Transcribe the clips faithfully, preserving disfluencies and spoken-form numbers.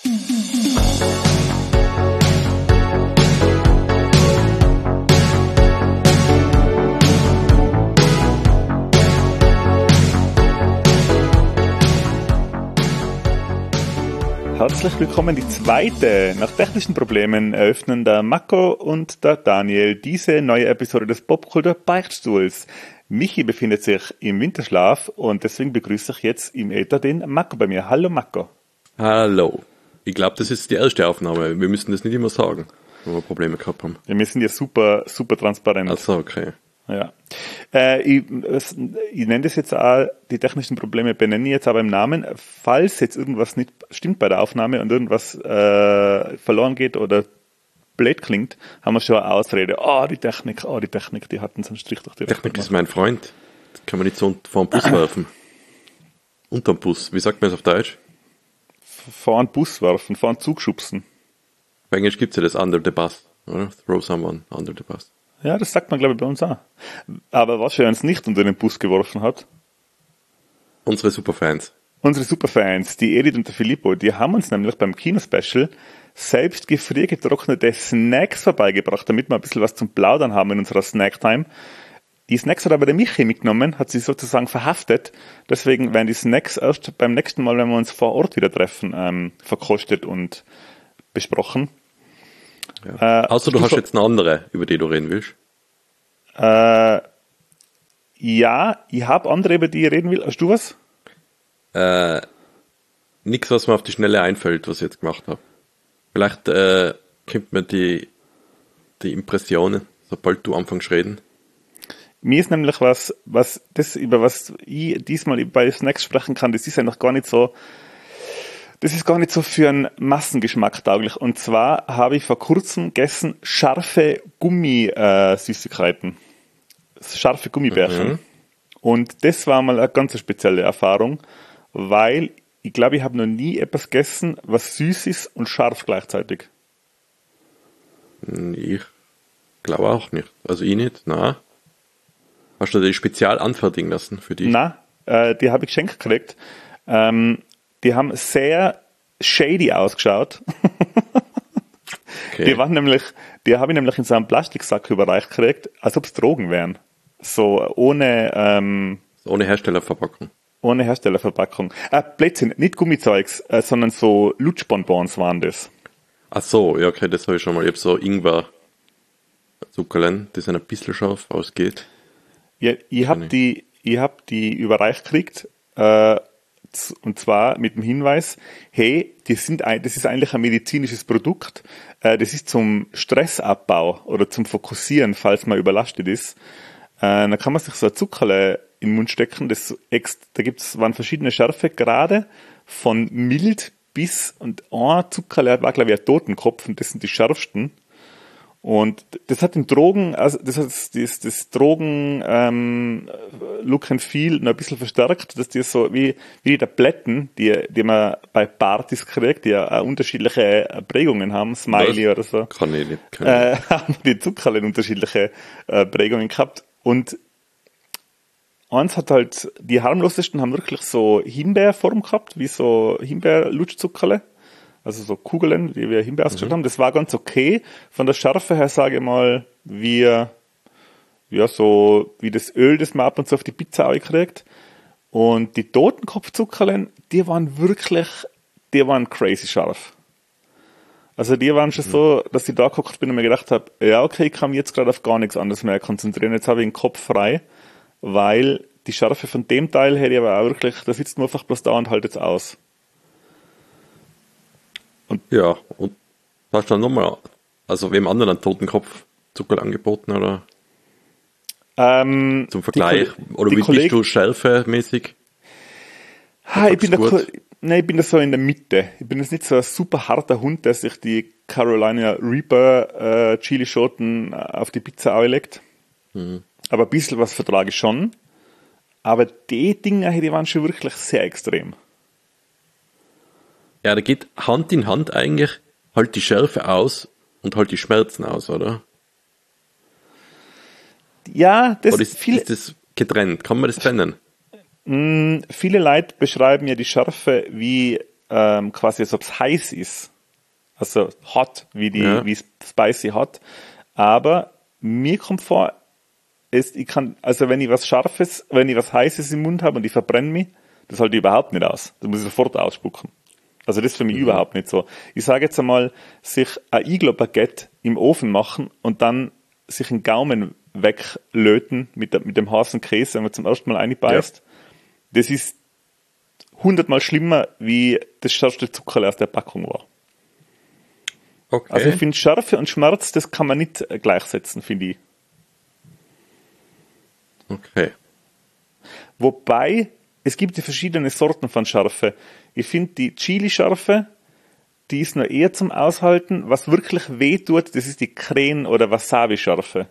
Herzlich willkommen, die zweite. Nach technischen Problemen eröffnen der Marco und der Daniel diese neue Episode des Popkultur Beichtstuhls. Michi befindet sich im Winterschlaf und deswegen begrüße ich jetzt im Äther den Marco bei mir. Hallo Marco. Hallo. Ich glaube, das ist die erste Aufnahme. Wir müssen das nicht immer sagen, wenn wir Probleme gehabt haben. Wir sind ja super, super transparent. Ach so, okay. Ja. Äh, ich, ich nenne das jetzt auch, die technischen Probleme benenne ich jetzt aber im Namen. Falls jetzt irgendwas nicht stimmt bei der Aufnahme und irgendwas äh, verloren geht oder blöd klingt, haben wir schon eine Ausrede. Oh, die Technik, oh, die Technik, die hat uns einen Strich durch die Technik Rechnung ist mein Freund. Das kann man nicht so vor den Bus werfen. Unterm Bus. Wie sagt man das auf Deutsch? Vor einen Bus werfen, vor einen Zug schubsen. Auf Englisch gibt es ja das under the bus, oder? Throw someone under the bus. Ja, das sagt man, glaube ich, bei uns auch. Aber was er uns nicht unter den Bus geworfen hat? Unsere Superfans. Unsere Superfans, die Edith und der Filippo, die haben uns nämlich beim Kinospecial selbst gefriergetrocknete Snacks vorbeigebracht, damit wir ein bisschen was zum Plaudern haben in unserer Snacktime. Die Snacks hat aber der Michi mitgenommen, hat sie sozusagen verhaftet. Deswegen werden die Snacks erst beim nächsten Mal, wenn wir uns vor Ort wieder treffen, ähm, verkostet und besprochen. Ja. Äh, Außer du, du hast so, jetzt eine andere, über die du reden willst. Äh, ja, ich habe andere, über die ich reden will. Hast du was? Äh, nix, was mir auf die Schnelle einfällt, was ich jetzt gemacht habe. Vielleicht äh, kommt mir die, die Impressionen, sobald du anfängst zu reden. Mir ist nämlich was, was das, über was ich diesmal bei Snacks sprechen kann, das ist eigentlich gar nicht so, das ist gar nicht so für einen Massengeschmack tauglich. Und zwar habe ich vor kurzem gegessen scharfe Gummisüßigkeiten. Scharfe Gummibärchen. Mhm. Und das war mal eine ganz spezielle Erfahrung, weil ich glaube, ich habe noch nie etwas gegessen, was süß ist und scharf gleichzeitig. Ich glaube auch nicht. Also ich nicht, nein. Hast du die spezial anfertigen lassen für die? Nein, äh, die habe ich geschenkt gekriegt. Ähm, die haben sehr shady ausgeschaut. Okay. Die waren nämlich, die habe ich nämlich in so einem Plastiksack überreicht gekriegt, als ob es Drogen wären. So ohne ähm, ohne Herstellerverpackung. Ohne Herstellerverpackung. Äh, Blödsinn, nicht Gummizeugs, äh, sondern so Lutschbonbons waren das. Ach so, ja, okay, das habe ich schon mal. Ich habe so Ingwer-Zuckerlein, die sind ein bisschen scharf ausgeht. Ja, ich habe die, ich hab die überreicht gekriegt, äh, und zwar mit dem Hinweis, hey, die sind ein, das ist eigentlich ein medizinisches Produkt, äh, das ist zum Stressabbau oder zum Fokussieren, falls man überlastet ist. Äh, dann kann man sich so ein Zuckerle in den Mund stecken, das, da gibt's, waren verschiedene Schärfegrade, von mild bis, und ein Zuckerle war, glaube ich, ein Totenkopf, und das sind die schärfsten. Und das hat den Drogen, also das hat das, das, das Drogen ähm, Look and Feel noch ein bisschen verstärkt, dass die so wie, wie die Tabletten, die, die man bei Partys kriegt, die ja unterschiedliche Prägungen haben, Smiley Was? oder so. Kann ich nicht. Kann äh, haben die Zuckerle unterschiedliche äh, Prägungen gehabt. Und eins hat halt, die harmlosesten haben wirklich so Himbeerform gehabt, wie so Himbeerlutschzuckerle. Also so Kugeln, die wir Himbeer ausgestellt mhm. haben, das war ganz okay. Von der Schärfe her, sage ich mal, wie, ja, so, wie das Öl, das man ab und zu auf die Pizza kriegt. Und die Totenkopfzuckerlen, die waren wirklich, die waren crazy scharf. Also die waren schon mhm. so, dass ich da geguckt bin und mir gedacht habe, ja, okay, ich kann mich jetzt gerade auf gar nichts anderes mehr konzentrieren. Jetzt habe ich den Kopf frei, weil die Schärfe von dem Teil hätte ich aber auch wirklich, da sitzt man einfach bloß da und haltet es aus. Und ja, und hast du dann nochmal, also wem anderen einen Totenkopf Zucker angeboten, oder? Ähm, Zum Vergleich, Ko- oder wie Kolleg- bist du schärfemäßig? Ha, ich bin da, nein, ich bin da so in der Mitte. Ich bin jetzt nicht so ein super harter Hund, der sich die Carolina Reaper äh, Chilischoten auf die Pizza anlegt. Mhm. Aber ein bisschen was vertrage ich schon. Aber die Dinger, die waren schon wirklich sehr extrem. Ja, da geht Hand in Hand eigentlich halt die Schärfe aus und halt die Schmerzen aus, oder? Ja, das oder ist, viel, ist das getrennt? Kann man das trennen? Mh, viele Leute beschreiben ja die Schärfe wie ähm, quasi, als ob es heiß ist. Also hot, wie die, Ja. wie spicy hot. Aber mir kommt vor, ist, ich kann, also wenn ich was Scharfes, wenn ich was Heißes im Mund habe und ich verbrenne mich, das halte ich überhaupt nicht aus. Das muss ich sofort ausspucken. Also das ist für mich mhm. überhaupt nicht so. Ich sage jetzt einmal, sich ein Iglo-Baguette im Ofen machen und dann sich einen Gaumen weglöten mit, der, mit dem heißen Käse, wenn man zum ersten Mal reinbeißt. Ja. Das ist hundertmal schlimmer, wie das schärfste Zuckerl aus der Packung war. Okay. Also ich finde, Schärfe und Schmerz, das kann man nicht gleichsetzen, finde ich. Okay. Wobei, es gibt ja verschiedene Sorten von Schärfe. Ich finde, die Chili-Schärfe, die ist noch eher zum Aushalten. Was wirklich weh tut, das ist die Kren- oder Wasabi-Schärfe.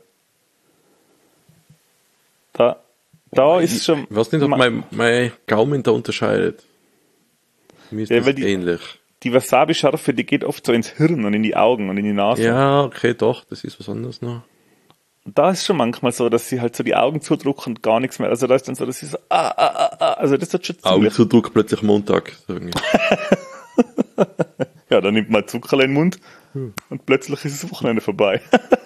Da, da ich, ist schon... Ich weiß nicht, ob mein, mein Gaumen da unterscheidet. Mir ist ja, das die, ähnlich. Die Wasabi-Scharfe, die geht oft so ins Hirn und in die Augen und in die Nase. Ja, okay, doch, das ist was anderes noch. Und da ist schon manchmal so, dass sie halt so die Augen zudrücken und gar nichts mehr. Also da ist dann so, dass sie so, ah, ah, ah, ah. Also das hat schon ziemlich... Augenzudruck plötzlich Montag. Sagen ja, dann nimmt man Zucker in den Mund hm. und plötzlich ist das Wochenende vorbei.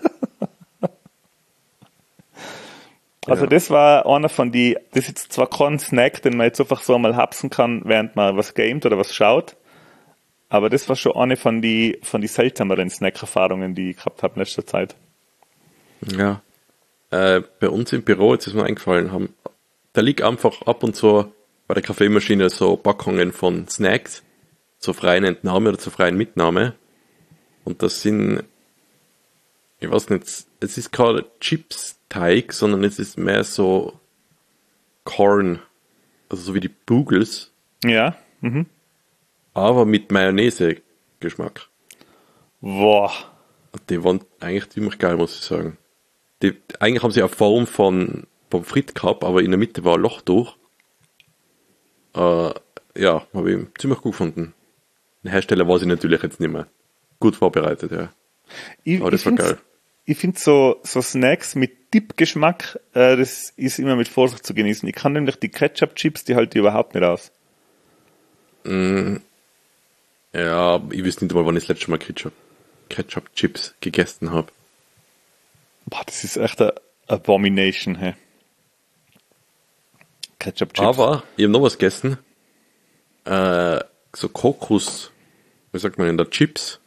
Also ja. Das war einer von die, das ist jetzt zwar kein Snack, den man jetzt einfach so einmal hapsen kann, während man was gamet oder was schaut, aber das war schon eine von die, von die seltsameren Snack-Erfahrungen, die ich gehabt habe in letzter Zeit. Ja. Äh, bei uns im Büro, jetzt ist mir eingefallen, haben, da liegt einfach ab und zu bei der Kaffeemaschine so Packungen von Snacks zur freien Entnahme oder zur freien Mitnahme. Und das sind, ich weiß nicht, es ist keine Chips-Teig, sondern es ist mehr so Corn, also so wie die Bugles. Ja. Mhm. Aber mit Mayonnaise-Geschmack. Boah. Die waren eigentlich ziemlich geil, muss ich sagen. Die, eigentlich haben sie eine Form von Pommes frites gehabt, aber in der Mitte war ein Loch durch. Äh, ja, habe ich ziemlich gut gefunden. Der Hersteller war sie natürlich jetzt nicht mehr. Gut vorbereitet, ja. Ich, aber das war geil. Ich finde so, so Snacks mit Dip-Geschmack, äh, das ist immer mit Vorsicht zu genießen. Ich kann nämlich die Ketchup-Chips, die halte ich überhaupt nicht aus. Mm, ja, ich weiß nicht mal, wann ich das letzte Mal Ketchup, Ketchup-Chips gegessen habe. Boah, das ist echt eine Abomination, hey. Ketchup-Chips. Aber ich habe noch was gegessen. Äh, so Kokos, wie sagt man denn da, Chips.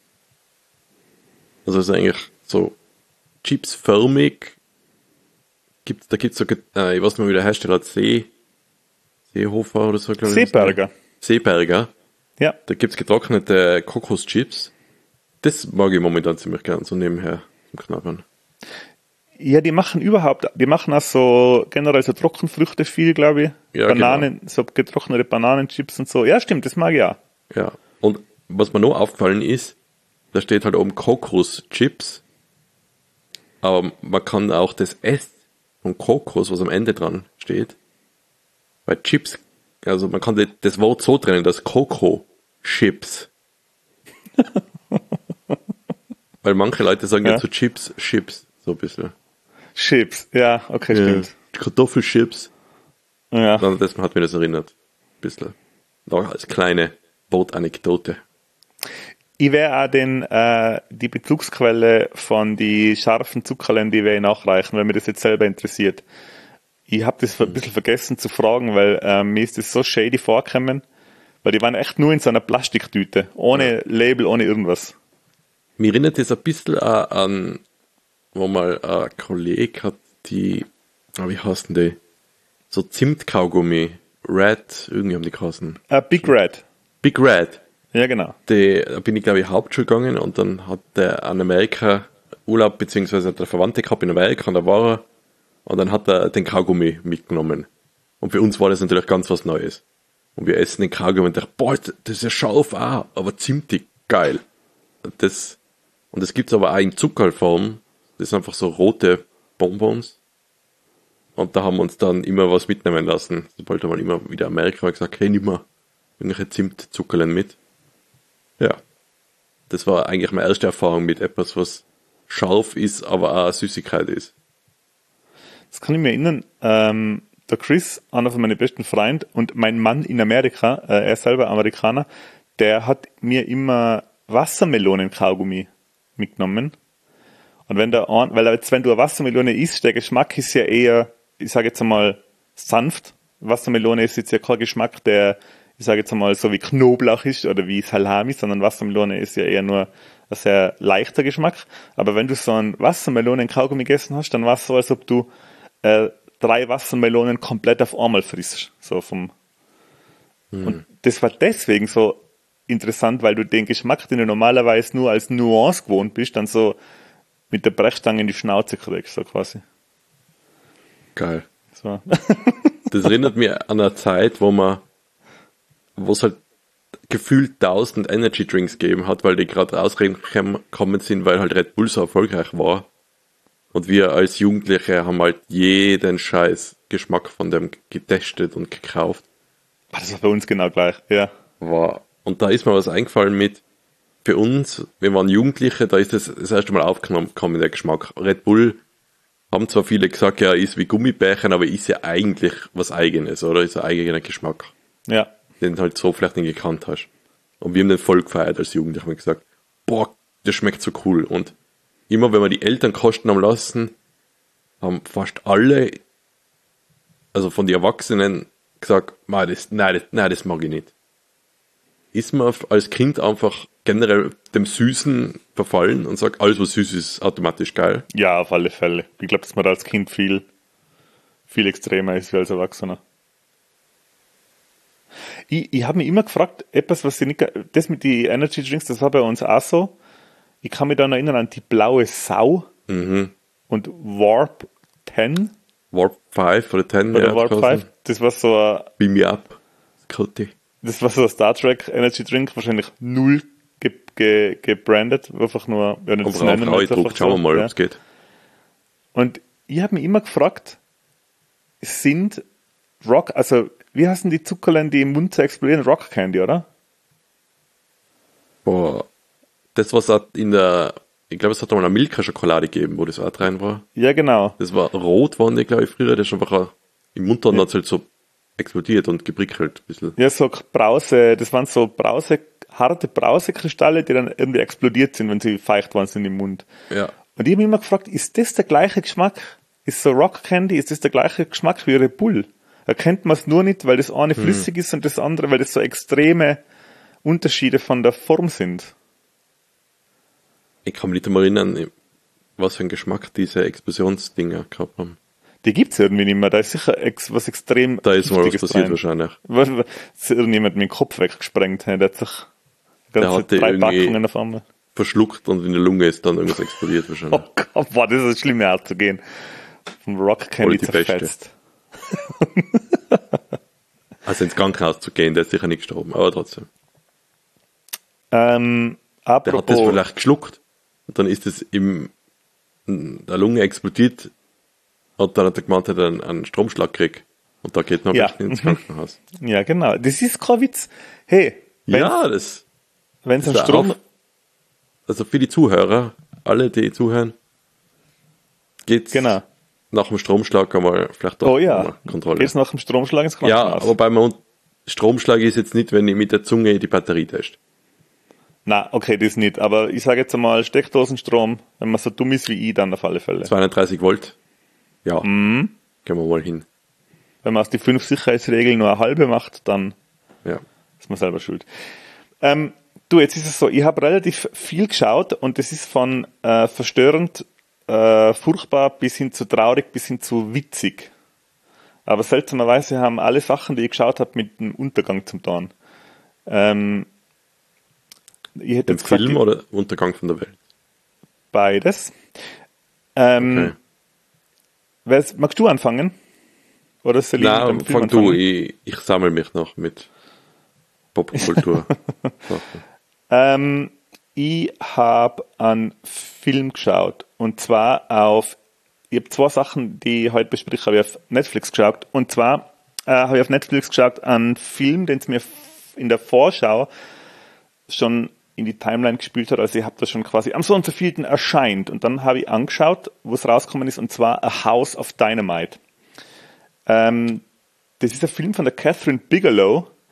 Also es ist eigentlich so chipsförmig. Gibt's, da gibt es so, äh, ich weiß nicht mehr, wie der Hersteller hat, See, Seehofer oder so, glaube ich. Seeberger. Seeberger. Ja. Da gibt es getrocknete Kokoschips. Das mag ich momentan ziemlich gern, so nebenher zum Knabbern. Ja, die machen überhaupt, die machen auch so generell so Trockenfrüchte viel, glaube ich. Ja, Bananen, genau. So getrocknete Bananenchips und so. Ja, stimmt, das mag ich auch. Ja, und was mir noch aufgefallen ist, da steht halt oben Kokoschips, aber man kann auch das S von Kokos, was am Ende dran steht, bei Chips, also man kann das Wort so trennen, das Koko-Chips. Weil manche Leute sagen ja, ja zu Chips, Chips, so ein bisschen. Chips, ja, okay, ja, stimmt. Kartoffelchips. Ja. Das hat mir das erinnert. Ein bisschen. Noch als kleine Wortanekdote. Ich werde auch den, äh, die Bezugsquelle von die scharfen Zuckerlen, die wir nachreichen, weil mir das jetzt selber interessiert. Ich habe das ein bisschen vergessen zu fragen, weil äh, mir ist das so shady vorgekommen, weil die waren echt nur in so einer Plastiktüte, ohne ja. Label, ohne irgendwas. Mir erinnert das ein bisschen an, wo mal ein Kollege hat, die, wie heißen die? So Zimtkaugummi, Red, irgendwie haben die geheißen. Uh, Big Red. Big Red. Ja, genau. Die, da bin ich, glaube ich, Hauptschule gegangen und dann hat der an Amerika Urlaub, beziehungsweise hat der Verwandte gehabt in Amerika und da war er und dann hat er den Kaugummi mitgenommen. Und für uns war das natürlich ganz was Neues. Und wir essen den Kaugummi und dachten, boah, das ist ja scharf auch, aber zimtig geil. Das, und das gibt's aber auch in Zuckerform. Das sind einfach so rote Bonbons. Und da haben wir uns dann immer was mitnehmen lassen. Sobald einmal immer wieder Amerika war, gesagt, hey, nimm mal irgendwelche Zimtzuckerlen mit. Ja. Das war eigentlich meine erste Erfahrung mit etwas, was scharf ist, aber auch Süßigkeit ist. Das kann ich mir erinnern. Ähm, der Chris, einer von meinen besten Freunden und mein Mann in Amerika, äh, er ist selber Amerikaner, der hat mir immer Wassermelonen-Kaugummi mitgenommen. Und wenn der, weil jetzt, wenn du eine Wassermelone isst, der Geschmack ist ja eher, ich sage jetzt einmal, sanft. Wassermelone ist jetzt ja kein Geschmack, der, ich sage jetzt einmal, so wie Knoblauch ist oder wie Salami, sondern Wassermelone ist ja eher nur ein sehr leichter Geschmack. Aber wenn du so einen Wassermelonen-Kaugummi gegessen hast, dann war es so, als ob du äh, drei Wassermelonen komplett auf einmal frisst. So vom, hm. Und das war deswegen so interessant, weil du den Geschmack, den du normalerweise nur als Nuance gewohnt bist, dann so mit der Brechstange in die Schnauze kriegst, so quasi. Geil. So. Das erinnert mich an eine Zeit, wo man, wo es halt gefühlt tausend Energy Drinks gegeben hat, weil die gerade rausgekommen sind, weil halt Red Bull so erfolgreich war. Und wir als Jugendliche haben halt jeden Scheiß Geschmack von dem getestet und gekauft. Das war bei uns genau gleich, ja. War. Und da ist mir was eingefallen mit, für uns, wir waren Jugendliche, da ist das das erste Mal aufgekommen, der Geschmack. Red Bull haben zwar viele gesagt, ja, ist wie Gummibärchen, aber ist ja eigentlich was Eigenes, oder? Ist ein eigener Geschmack. Ja. Den du halt so vielleicht nicht gekannt hast. Und wir haben den voll gefeiert als Jugendliche, haben gesagt, boah, das schmeckt so cool. Und immer wenn wir die Eltern kosten haben lassen, haben fast alle, also von den Erwachsenen, gesagt, nein, das, nein, das, nein, das mag ich nicht. Ist man als Kind einfach generell dem Süßen verfallen und sagt, alles was süß ist, automatisch geil? Ja, auf alle Fälle. Ich glaube, dass man da als Kind viel, viel extremer ist wie als Erwachsener. Ich, ich habe mich immer gefragt, etwas, was ich nicht, das mit den Energy Drinks, das war bei uns auch so. Ich kann mich da noch erinnern an die blaue Sau Mhm. und Warp zehn. Warp fünf oder zehn. Oder ja, Warp fünf. Das war so ein, Beam me up. Koti. das war so ein Star Trek Energy Drink, wahrscheinlich null ge, ge, gebrandet, einfach nur, ja, nicht Aber auch gedruckt, schauen wir mal, ja. ob es geht. Und ich habe mich immer gefragt, sind Rock, also wie heißen die Zuckerlein, die im Mund zu explodieren? Rock Candy, oder? Boah, das was auch in der, ich glaube, es hat mal eine Milka-Schokolade gegeben, wo das auch drin war. Ja, genau. Das war rot, waren die, glaube ich, früher, das ist einfach ein, im Mund dann Ja. hat es halt so explodiert und geprickelt ein bisschen. Ja, so Brause, das waren so Brause, harte Brausekristalle, die dann irgendwie explodiert sind, wenn sie feucht waren sind im Mund. Ja. Und ich habe mich immer gefragt, ist das der gleiche Geschmack? Ist so Rock Candy, ist das der gleiche Geschmack wie Red Bull? Erkennt man es nur nicht, weil das eine flüssig ist und das andere, weil das so extreme Unterschiede von der Form sind. Ich kann mich nicht einmal erinnern, was für einen Geschmack diese Explosionsdinger gehabt haben. Die gibt's irgendwie nicht mehr. Da ist sicher ex, was extrem Da ist mal was Giftiges passiert drin. wahrscheinlich. Was, was, ist irgendjemand mit dem Kopf weggesprengt. Der hat sich Der ganze hatte drei irgendwie- Packungen auf einmal. Verschluckt und in der Lunge ist dann irgendwas explodiert wahrscheinlich. Oh Gott, boah, das ist eine schlimme Art zu gehen. Vom Rock Candy die beste. zerfetzt. Also ins Krankenhaus zu gehen, der ist sicher nicht gestorben, aber trotzdem. Ähm, Der hat das apropos, vielleicht geschluckt und dann ist es im, in der Lunge explodiert und dann hat er gemeint, er hat einen, einen Stromschlag gekriegt. Und da geht noch Ja. nicht ins Krankenhaus. ja genau, das ist kein Witz. Hey, wenn Ja, das, es einen das Strom, auch, also für die Zuhörer, alle, die zuhören, geht's genau. nach dem Stromschlag einmal vielleicht doch Oh ja, mal Kontrolle. geht's nach dem Stromschlag ins Ja, Krankenhaus? aber beim Stromschlag ist jetzt nicht, wenn ich mit der Zunge die Batterie teste. Na, okay, das nicht. Aber ich sage jetzt einmal Steckdosenstrom, wenn man so dumm ist wie ich, dann auf alle Fälle. zweiunddreißig Volt. Ja, Mhm. gehen wir mal hin. Wenn man aus die fünf Sicherheitsregeln nur eine halbe macht, dann Ja. ist man selber schuld. Ähm, du, jetzt ist es so, ich habe relativ viel geschaut und das ist von äh, verstörend, äh, furchtbar bis hin zu traurig, bis hin zu witzig. Aber seltsamerweise haben alle Sachen, die ich geschaut habe, mit dem Untergang zum tun. Ähm, ich hätte Im jetzt gesagt, Film oder Untergang von der Welt? beides. Ähm, Okay. wer- magst du anfangen? Oder soll ich mit Nein, dem Film fang du, anfangen? ich, ich sammle mich noch mit Popkultur. Sachen. Ähm, ich habe einen Film geschaut. Und zwar auf, ich habe zwei Sachen, die ich heute bespreche, habe ich auf Netflix geschaut. Und zwar äh, habe ich auf Netflix geschaut einen Film, den es mir f- in der Vorschau schon in die Timeline gespielt hat. Also ich habe das schon quasi am so und so vielten erscheint. Und dann habe ich angeschaut, wo es rausgekommen ist, und zwar A House of Dynamite. Ähm, das ist ein Film von der Catherine Bigelow,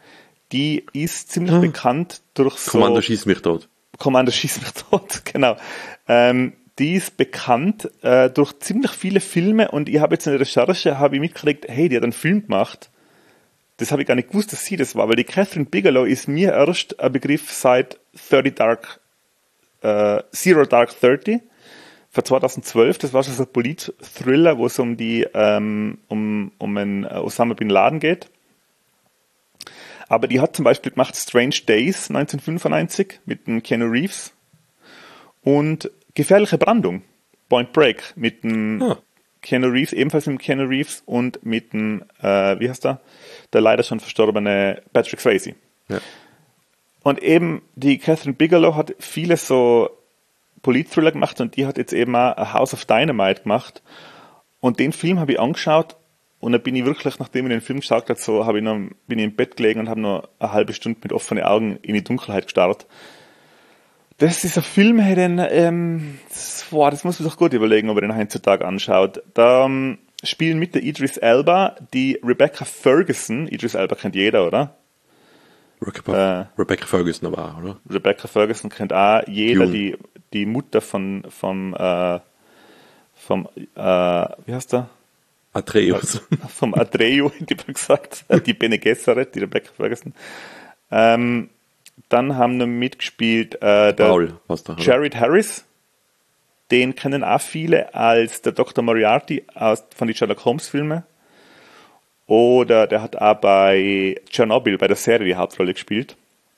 die ist ziemlich hm. bekannt durch so... Kommando schieß mich tot. Kommando schieß mich tot, genau. Ähm, die ist bekannt äh, durch ziemlich viele Filme und ich habe jetzt in der Recherche habe ich mitgekriegt, hey, die hat einen Film gemacht. Das habe ich gar nicht gewusst, dass sie das war, weil die Catherine Bigelow ist mir erst ein Begriff seit thirty Dark, äh, Zero Dark Thirty von zweitausendzwölf. Das war schon so ein Polit-Thriller, wo es um die ähm, um, um einen Osama Bin Laden geht. Aber die hat zum Beispiel gemacht Strange Days neunzehnhundertfünfundneunzig mit dem Keanu Reeves und Gefährliche Brandung, Point Break mit dem ah. Keanu Reeves, ebenfalls mit dem Keanu Reeves und mit dem, äh, wie heißt der, der leider schon verstorbene Patrick Swayze. Ja. Und eben die Catherine Bigelow hat viele so Polit-Thriller gemacht und die hat jetzt eben auch A House of Dynamite gemacht. Und den Film habe ich angeschaut und da bin ich wirklich, nachdem ich den Film geschaut habe, so habe ich noch, bin ich im Bett gelegen und habe noch eine halbe Stunde mit offenen Augen in die Dunkelheit gestarrt. Das ist ein Film, hey, den, ähm, das, boah, das muss man doch gut überlegen, ob er den heutzutage anschaut. Da ähm, spielen mit der Idris Elba die Rebecca Ferguson. Idris Elba kennt jeder, oder? Rebecca, äh, Rebecca Ferguson aber auch, oder? Rebecca Ferguson kennt auch jeder, die, die Mutter von, vom, äh, vom, äh, wie heißt der? Atreus. Vom Atreus, die habe gesagt, die Bene Gesserit, die Rebecca Ferguson. Ähm, Dann haben noch mitgespielt äh, der Paul, was da, Jared Harris. Den kennen auch viele als der Doktor Moriarty aus, von den Sherlock Holmes Filmen. Oder der hat auch bei Tschernobyl, bei der Serie, die Hauptrolle gespielt.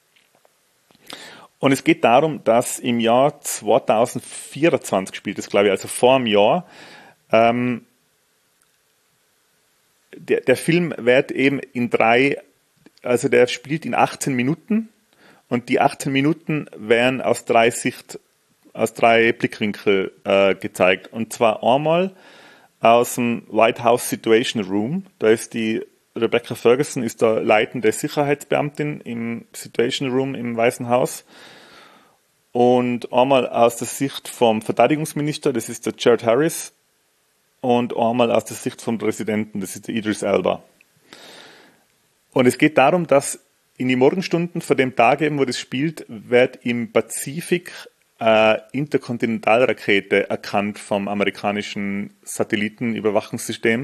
Und es geht darum, dass im Jahr zweitausendvierundzwanzig spielt das, glaube ich, also vor einem Jahr, ähm, der, der Film wird eben in drei, also der spielt in achtzehn Minuten. Und die achtzehn Minuten werden aus drei Sicht, aus drei Blickwinkel äh, gezeigt. Und zwar einmal aus dem White House Situation Room. Da ist die Rebecca Ferguson, ist da leitende Sicherheitsbeamtin im Situation Room im Weißen Haus. Und einmal aus der Sicht vom Verteidigungsminister, das ist der Jared Harris. Und einmal aus der Sicht vom Präsidenten, das ist der Idris Elba. Und es geht darum, dass in die Morgenstunden von dem Tag, eben, wo das spielt, wird im Pazifik eine Interkontinentalrakete erkannt vom amerikanischen Satellitenüberwachungssystem.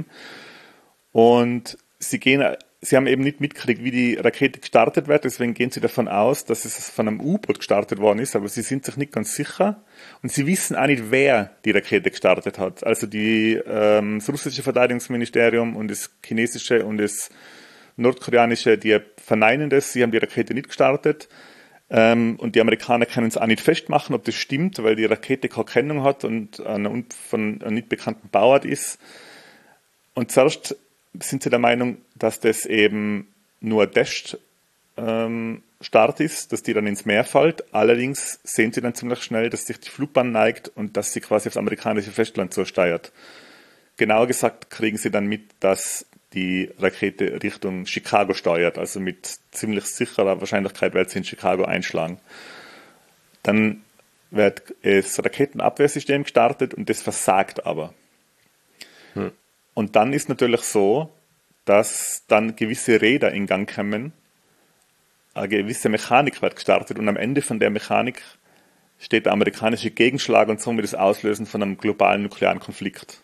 Und sie gehen, sie haben eben nicht mitgekriegt, wie die Rakete gestartet wird, deswegen gehen sie davon aus, dass es von einem U-Boot gestartet worden ist, aber sie sind sich nicht ganz sicher. Und sie wissen auch nicht, wer die Rakete gestartet hat. Also die, ähm, das russische Verteidigungsministerium und das chinesische und das nordkoreanische, die verneinen das, sie haben die Rakete nicht gestartet. Ähm, und die Amerikaner können es auch nicht festmachen, ob das stimmt, weil die Rakete keine Kennung hat und eine, von einem nicht bekannten Bauart ist. Und zuerst sind sie der Meinung, dass das eben nur ein Teststart ähm, ist, dass die dann ins Meer fällt. Allerdings sehen sie dann ziemlich schnell, dass sich die Flugbahn neigt und dass sie quasi aufs amerikanische Festland zusteuert. Genauer gesagt kriegen sie dann mit, dass die Rakete Richtung Chicago steuert, also mit ziemlich sicherer Wahrscheinlichkeit wird sie in Chicago einschlagen. Dann wird das Raketenabwehrsystem gestartet und das versagt aber. Hm. Und dann ist natürlich so, dass dann gewisse Räder in Gang kommen, eine gewisse Mechanik wird gestartet und am Ende von der Mechanik steht der amerikanische Gegenschlag und somit das Auslösen von einem globalen nuklearen Konflikt.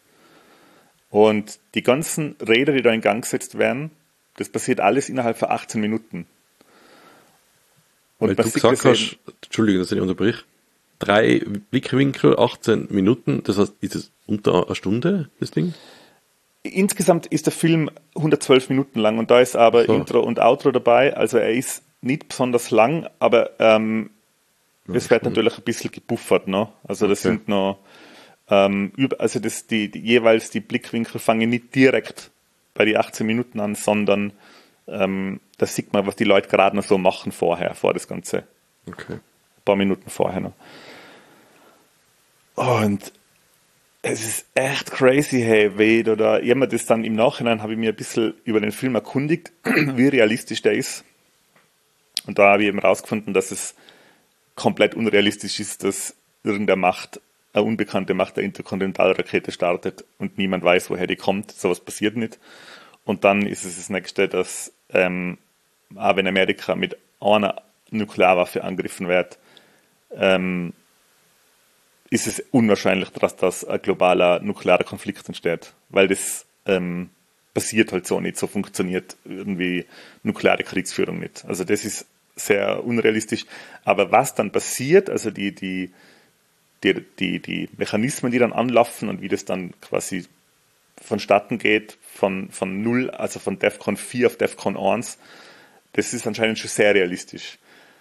Und die ganzen Räder, die da in Gang gesetzt werden, das passiert alles innerhalb von achtzehn Minuten. Und weil du gesagt hast, Entschuldigung, dass ich unterbrich, drei Blickwinkel, achtzehn Minuten, das heißt, ist es unter einer Stunde, das Ding? Insgesamt ist der Film hundertzwölf Minuten lang und da ist aber so. Intro und Outro dabei, also er ist nicht besonders lang, aber ähm, es wird natürlich ein bisschen gebuffert, ne? Also das okay. sind noch Ähm, also das, die, die, jeweils die Blickwinkel fangen nicht direkt bei die achtzehn Minuten an, sondern ähm, da sieht man, was die Leute gerade noch so machen vorher, vor das Ganze. Okay. Ein paar Minuten vorher noch. Und es ist echt crazy, hey, Wade, oder ich habe mir das dann im Nachhinein, habe ich mir ein bisschen über den Film erkundigt, wie realistisch der ist. Und da habe ich eben rausgefunden, dass es komplett unrealistisch ist, dass irgendeine Macht eine unbekannte Macht der Interkontinentalrakete startet und niemand weiß, woher die kommt. Sowas passiert nicht. Und dann ist es das Nächste, dass ähm, auch wenn Amerika mit einer Nuklearwaffe angegriffen wird, ähm, ist es unwahrscheinlich, dass das ein globaler nuklearer Konflikt entsteht, weil das ähm, passiert halt so nicht, so funktioniert irgendwie nukleare Kriegsführung nicht. Also das ist sehr unrealistisch. Aber was dann passiert, also die, die, die, die, die Mechanismen, die dann anlaufen und wie das dann quasi vonstatten geht, von, von null, also von DEFCON vier auf DEFCON eins, das ist anscheinend schon sehr realistisch.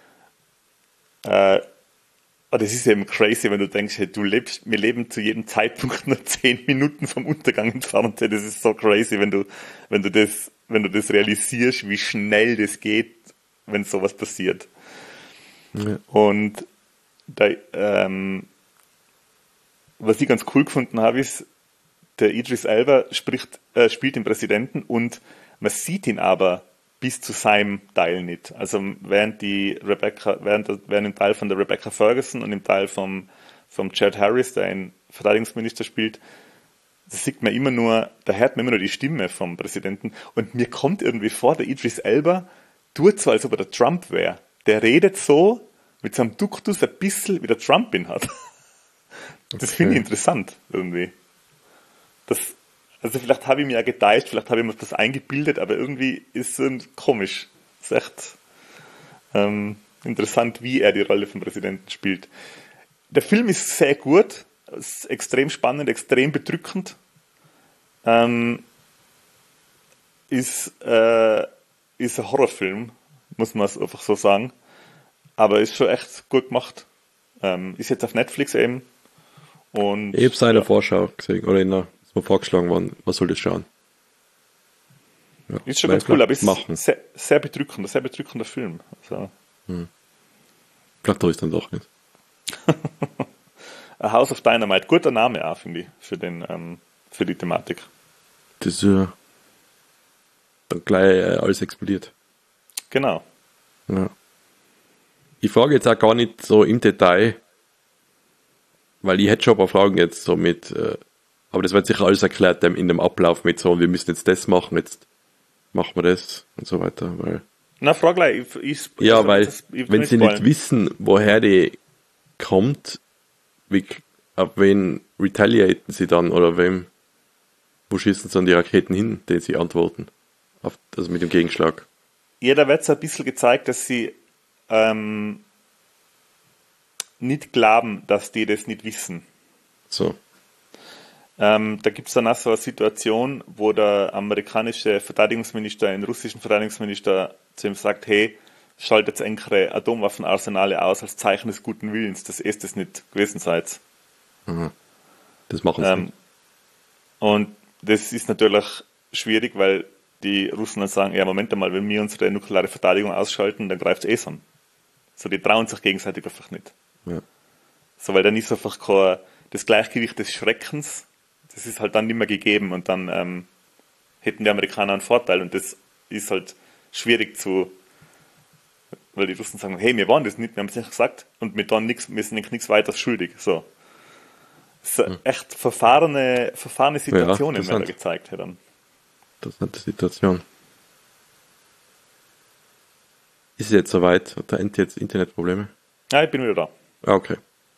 Äh, aber das ist eben crazy, wenn du denkst, hey, du lebst, wir leben zu jedem Zeitpunkt nur zehn Minuten vom Untergang entfernt. Das ist so crazy, wenn du, wenn du das, wenn du das realisierst, wie schnell das geht, wenn sowas passiert. Ja. Und da, ähm, was ich ganz cool gefunden habe, ist, der Idris Elba spricht, äh, spielt den Präsidenten und man sieht ihn aber bis zu seinem Teil nicht. Also während die Rebecca, während, während im Teil von der Rebecca Ferguson und im Teil vom, vom Chad Harris, der einen Verteidigungsminister spielt, da sieht man immer nur, da hört man immer nur die Stimme vom Präsidenten und mir kommt irgendwie vor, der Idris Elba tut so, als ob er der Trump wäre. Der redet so mit seinem Duktus ein bisschen, wie der Trump ihn hat. Das okay. finde ich interessant irgendwie. Das, also vielleicht habe ich mir ja geteilt, vielleicht habe ich mir das eingebildet, aber irgendwie ist es komisch. Es ist echt ähm, interessant, wie er die Rolle von Präsidenten spielt. Der Film ist sehr gut, ist extrem spannend, extrem bedrückend. Ähm, ist, äh, ist ein Horrorfilm, muss man es einfach so sagen. Aber ist schon echt gut gemacht. Ähm, ist jetzt auf Netflix eben. Und, ich habe seine ja. Vorschau gesehen, oder in der ist mir vorgeschlagen worden, was soll das schauen? Ja, ist schon ganz cool, aber es ist sehr, sehr bedrückend, sehr bedrückender Film. Also. Hm. Vielleicht ist dann doch nicht. A House of Dynamite, guter Name auch, finde ich, für, den, ähm, für die Thematik. Das ist ja dann gleich äh, alles explodiert. Genau. Ja. Ich frage jetzt auch gar nicht so im Detail, weil ich hätte schon ein paar Fragen jetzt so mit, äh, aber das wird sicher alles erklärt in dem Ablauf mit so, wir müssen jetzt das machen, jetzt machen wir das und so weiter, weil. Na, frag gleich. Ich, ich, ja, also, weil, das, ich wenn sie spoilen. nicht wissen, woher die kommt, wie, auf wen retaliaten sie dann oder wem, wo schießen sie dann die Raketen hin, die sie antworten? Auf, also mit dem Gegenschlag. Ja, da wird so ein bisschen gezeigt, dass sie ähm, nicht glauben, dass die das nicht wissen. So. Ähm, da gibt es dann auch so eine Situation, wo der amerikanische Verteidigungsminister, den russischen Verteidigungsminister zu ihm sagt, hey, schaltet eure Atomwaffenarsenale aus als Zeichen des guten Willens, dass ihr das nicht gewesen seid. Mhm. Das machen sie ähm, nicht. Und das ist natürlich schwierig, weil die Russen dann sagen, ja, Moment einmal, wenn wir unsere nukleare Verteidigung ausschalten, dann greift es eh an. So, die trauen sich gegenseitig einfach nicht. Ja. So, weil dann ist einfach kein, das Gleichgewicht des Schreckens, das ist halt dann nicht mehr gegeben und dann ähm, hätten die Amerikaner einen Vorteil und das ist halt schwierig zu, weil die Russen sagen, hey, wir waren das nicht, wir haben es nicht gesagt und wir, dann nix, wir sind nichts weiter schuldig. So. Das ist eine echt verfahrene, verfahrene Situationen, ja, die da gezeigt hat. Das ist eine Situation. Ist es jetzt soweit? Hat der Ent jetzt Internetprobleme? Ja, ich bin wieder da. Ah, okay.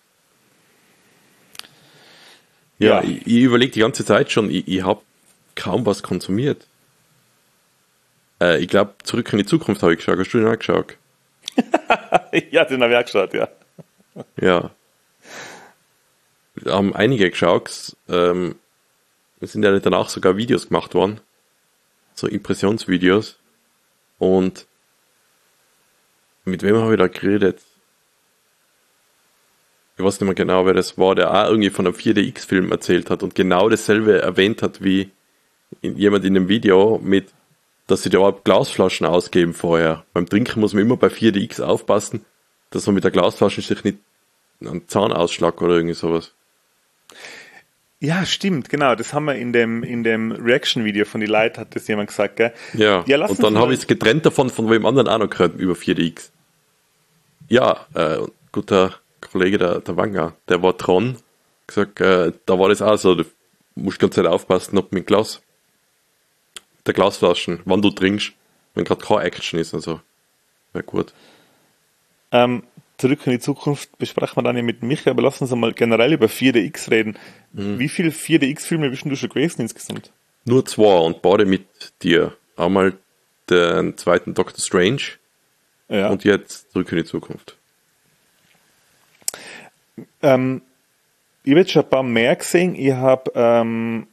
Ja, Ja. ich, ich überlege die ganze Zeit schon, ich, ich habe kaum was konsumiert. Äh, ich glaube, Zurück in die Zukunft habe ich geschaut. Hast du den auch geschaut? Ja, den habe ich auch geschaut, ja. Ja. Wir haben einige geschaut. Ähm, es sind ja danach sogar Videos gemacht worden. So Impressionsvideos. Und mit wem habe ich da geredet? Ich weiß nicht mehr genau, wer das war, der auch irgendwie von einem vier D X-Film erzählt hat und genau dasselbe erwähnt hat wie in, jemand in einem Video mit, dass sie da auch Glasflaschen ausgeben vorher. Beim Trinken muss man immer bei vier D X aufpassen, dass man mit der Glasflasche sich nicht einen Zahn ausschlagt oder irgendwie sowas. Ja, stimmt, genau. Das haben wir in dem, in dem Reaction-Video von die Leute, hat das jemand gesagt, gell? Ja, ja und dann habe ich es getrennt davon, von wem anderen auch noch gehört, über vier D X. Ja, äh, guter Kollege, der, der Wanger, der war dran, gesagt, äh, da war das auch so, du musst die ganze Zeit aufpassen, ob mit Glas, der Glasflaschen, wann du trinkst, Wenn gerade keine Action ist, also wäre gut. Ähm, zurück in die Zukunft besprechen wir dann ja mit Michael, aber lass uns einmal generell über vier D X reden. Mhm. Wie viele vier D X-Filme bist du schon gewesen insgesamt? Nur zwei und beide mit dir. Einmal den zweiten Doctor Strange ja. und jetzt zurück in die Zukunft. Ähm, ich habe jetzt schon ein paar mehr gesehen. Ich habe ähm,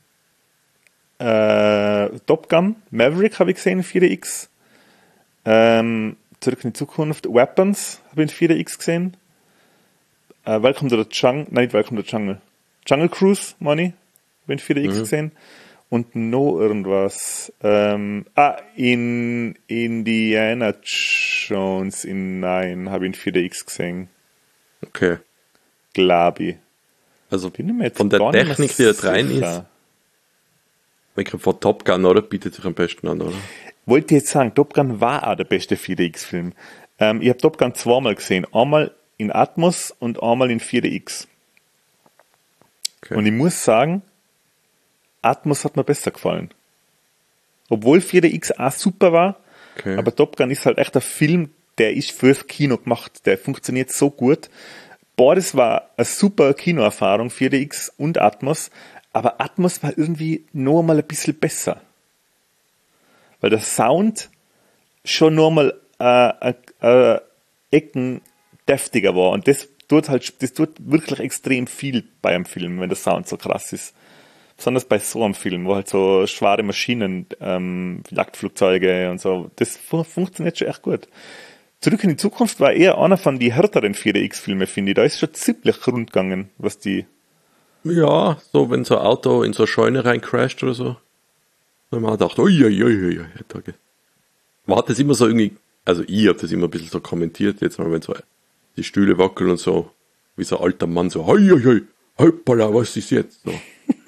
äh, Top Gun, Maverick habe ich gesehen in vier D X. Ähm, Zurück in die Zukunft, Weapons habe ich in vier D X gesehen. Äh, Welcome to the Jungle, nein, nicht Welcome to the Jungle. Jungle Cruise, meine ich, habe ich in vier D X mhm. gesehen. Und noch irgendwas. Ähm, ah, in Indiana Jones in nein, habe ich in vier D X gesehen. Okay. Glaube ich. Also von der Technik, die da rein ist, ich glaube von Top Gun, oder? Bietet sich am besten an, oder? Wollte jetzt sagen, Top Gun war auch der beste vier D X-Film. Ähm, ich habe Top Gun zweimal gesehen. Einmal in Atmos und einmal in vier D X. Okay. Und ich muss sagen, Atmos hat mir besser gefallen. Obwohl vier D X auch super war, okay. aber Top Gun ist halt echt ein Film, der ist fürs Kino gemacht. Der funktioniert so gut. Beides war eine super Kinoerfahrung, vier D X und Atmos, aber Atmos war irgendwie noch mal ein bisschen besser. Weil der Sound schon noch mal äh, äh, äh, Ecken deftiger war. Und das tut halt, das tut wirklich extrem viel bei einem Film, wenn der Sound so krass ist. Besonders bei so einem Film, wo halt so schwere Maschinen, ähm, Jagdflugzeuge und so, das fun- funktioniert schon echt gut. Zurück in die Zukunft war eher einer von die härteren vier D X-Filme, finde ich. Da ist schon ziemlich rund gegangen, was die... Ja, so wenn so ein Auto in so eine Scheune reincrasht oder so. Da haben wir gedacht, uiuiui, man hat das immer so irgendwie, also ich habe das immer ein bisschen so kommentiert, jetzt mal, wenn so die Stühle wackeln und so, wie so ein alter Mann so, uiuiui, hoppala, was ist jetzt? So.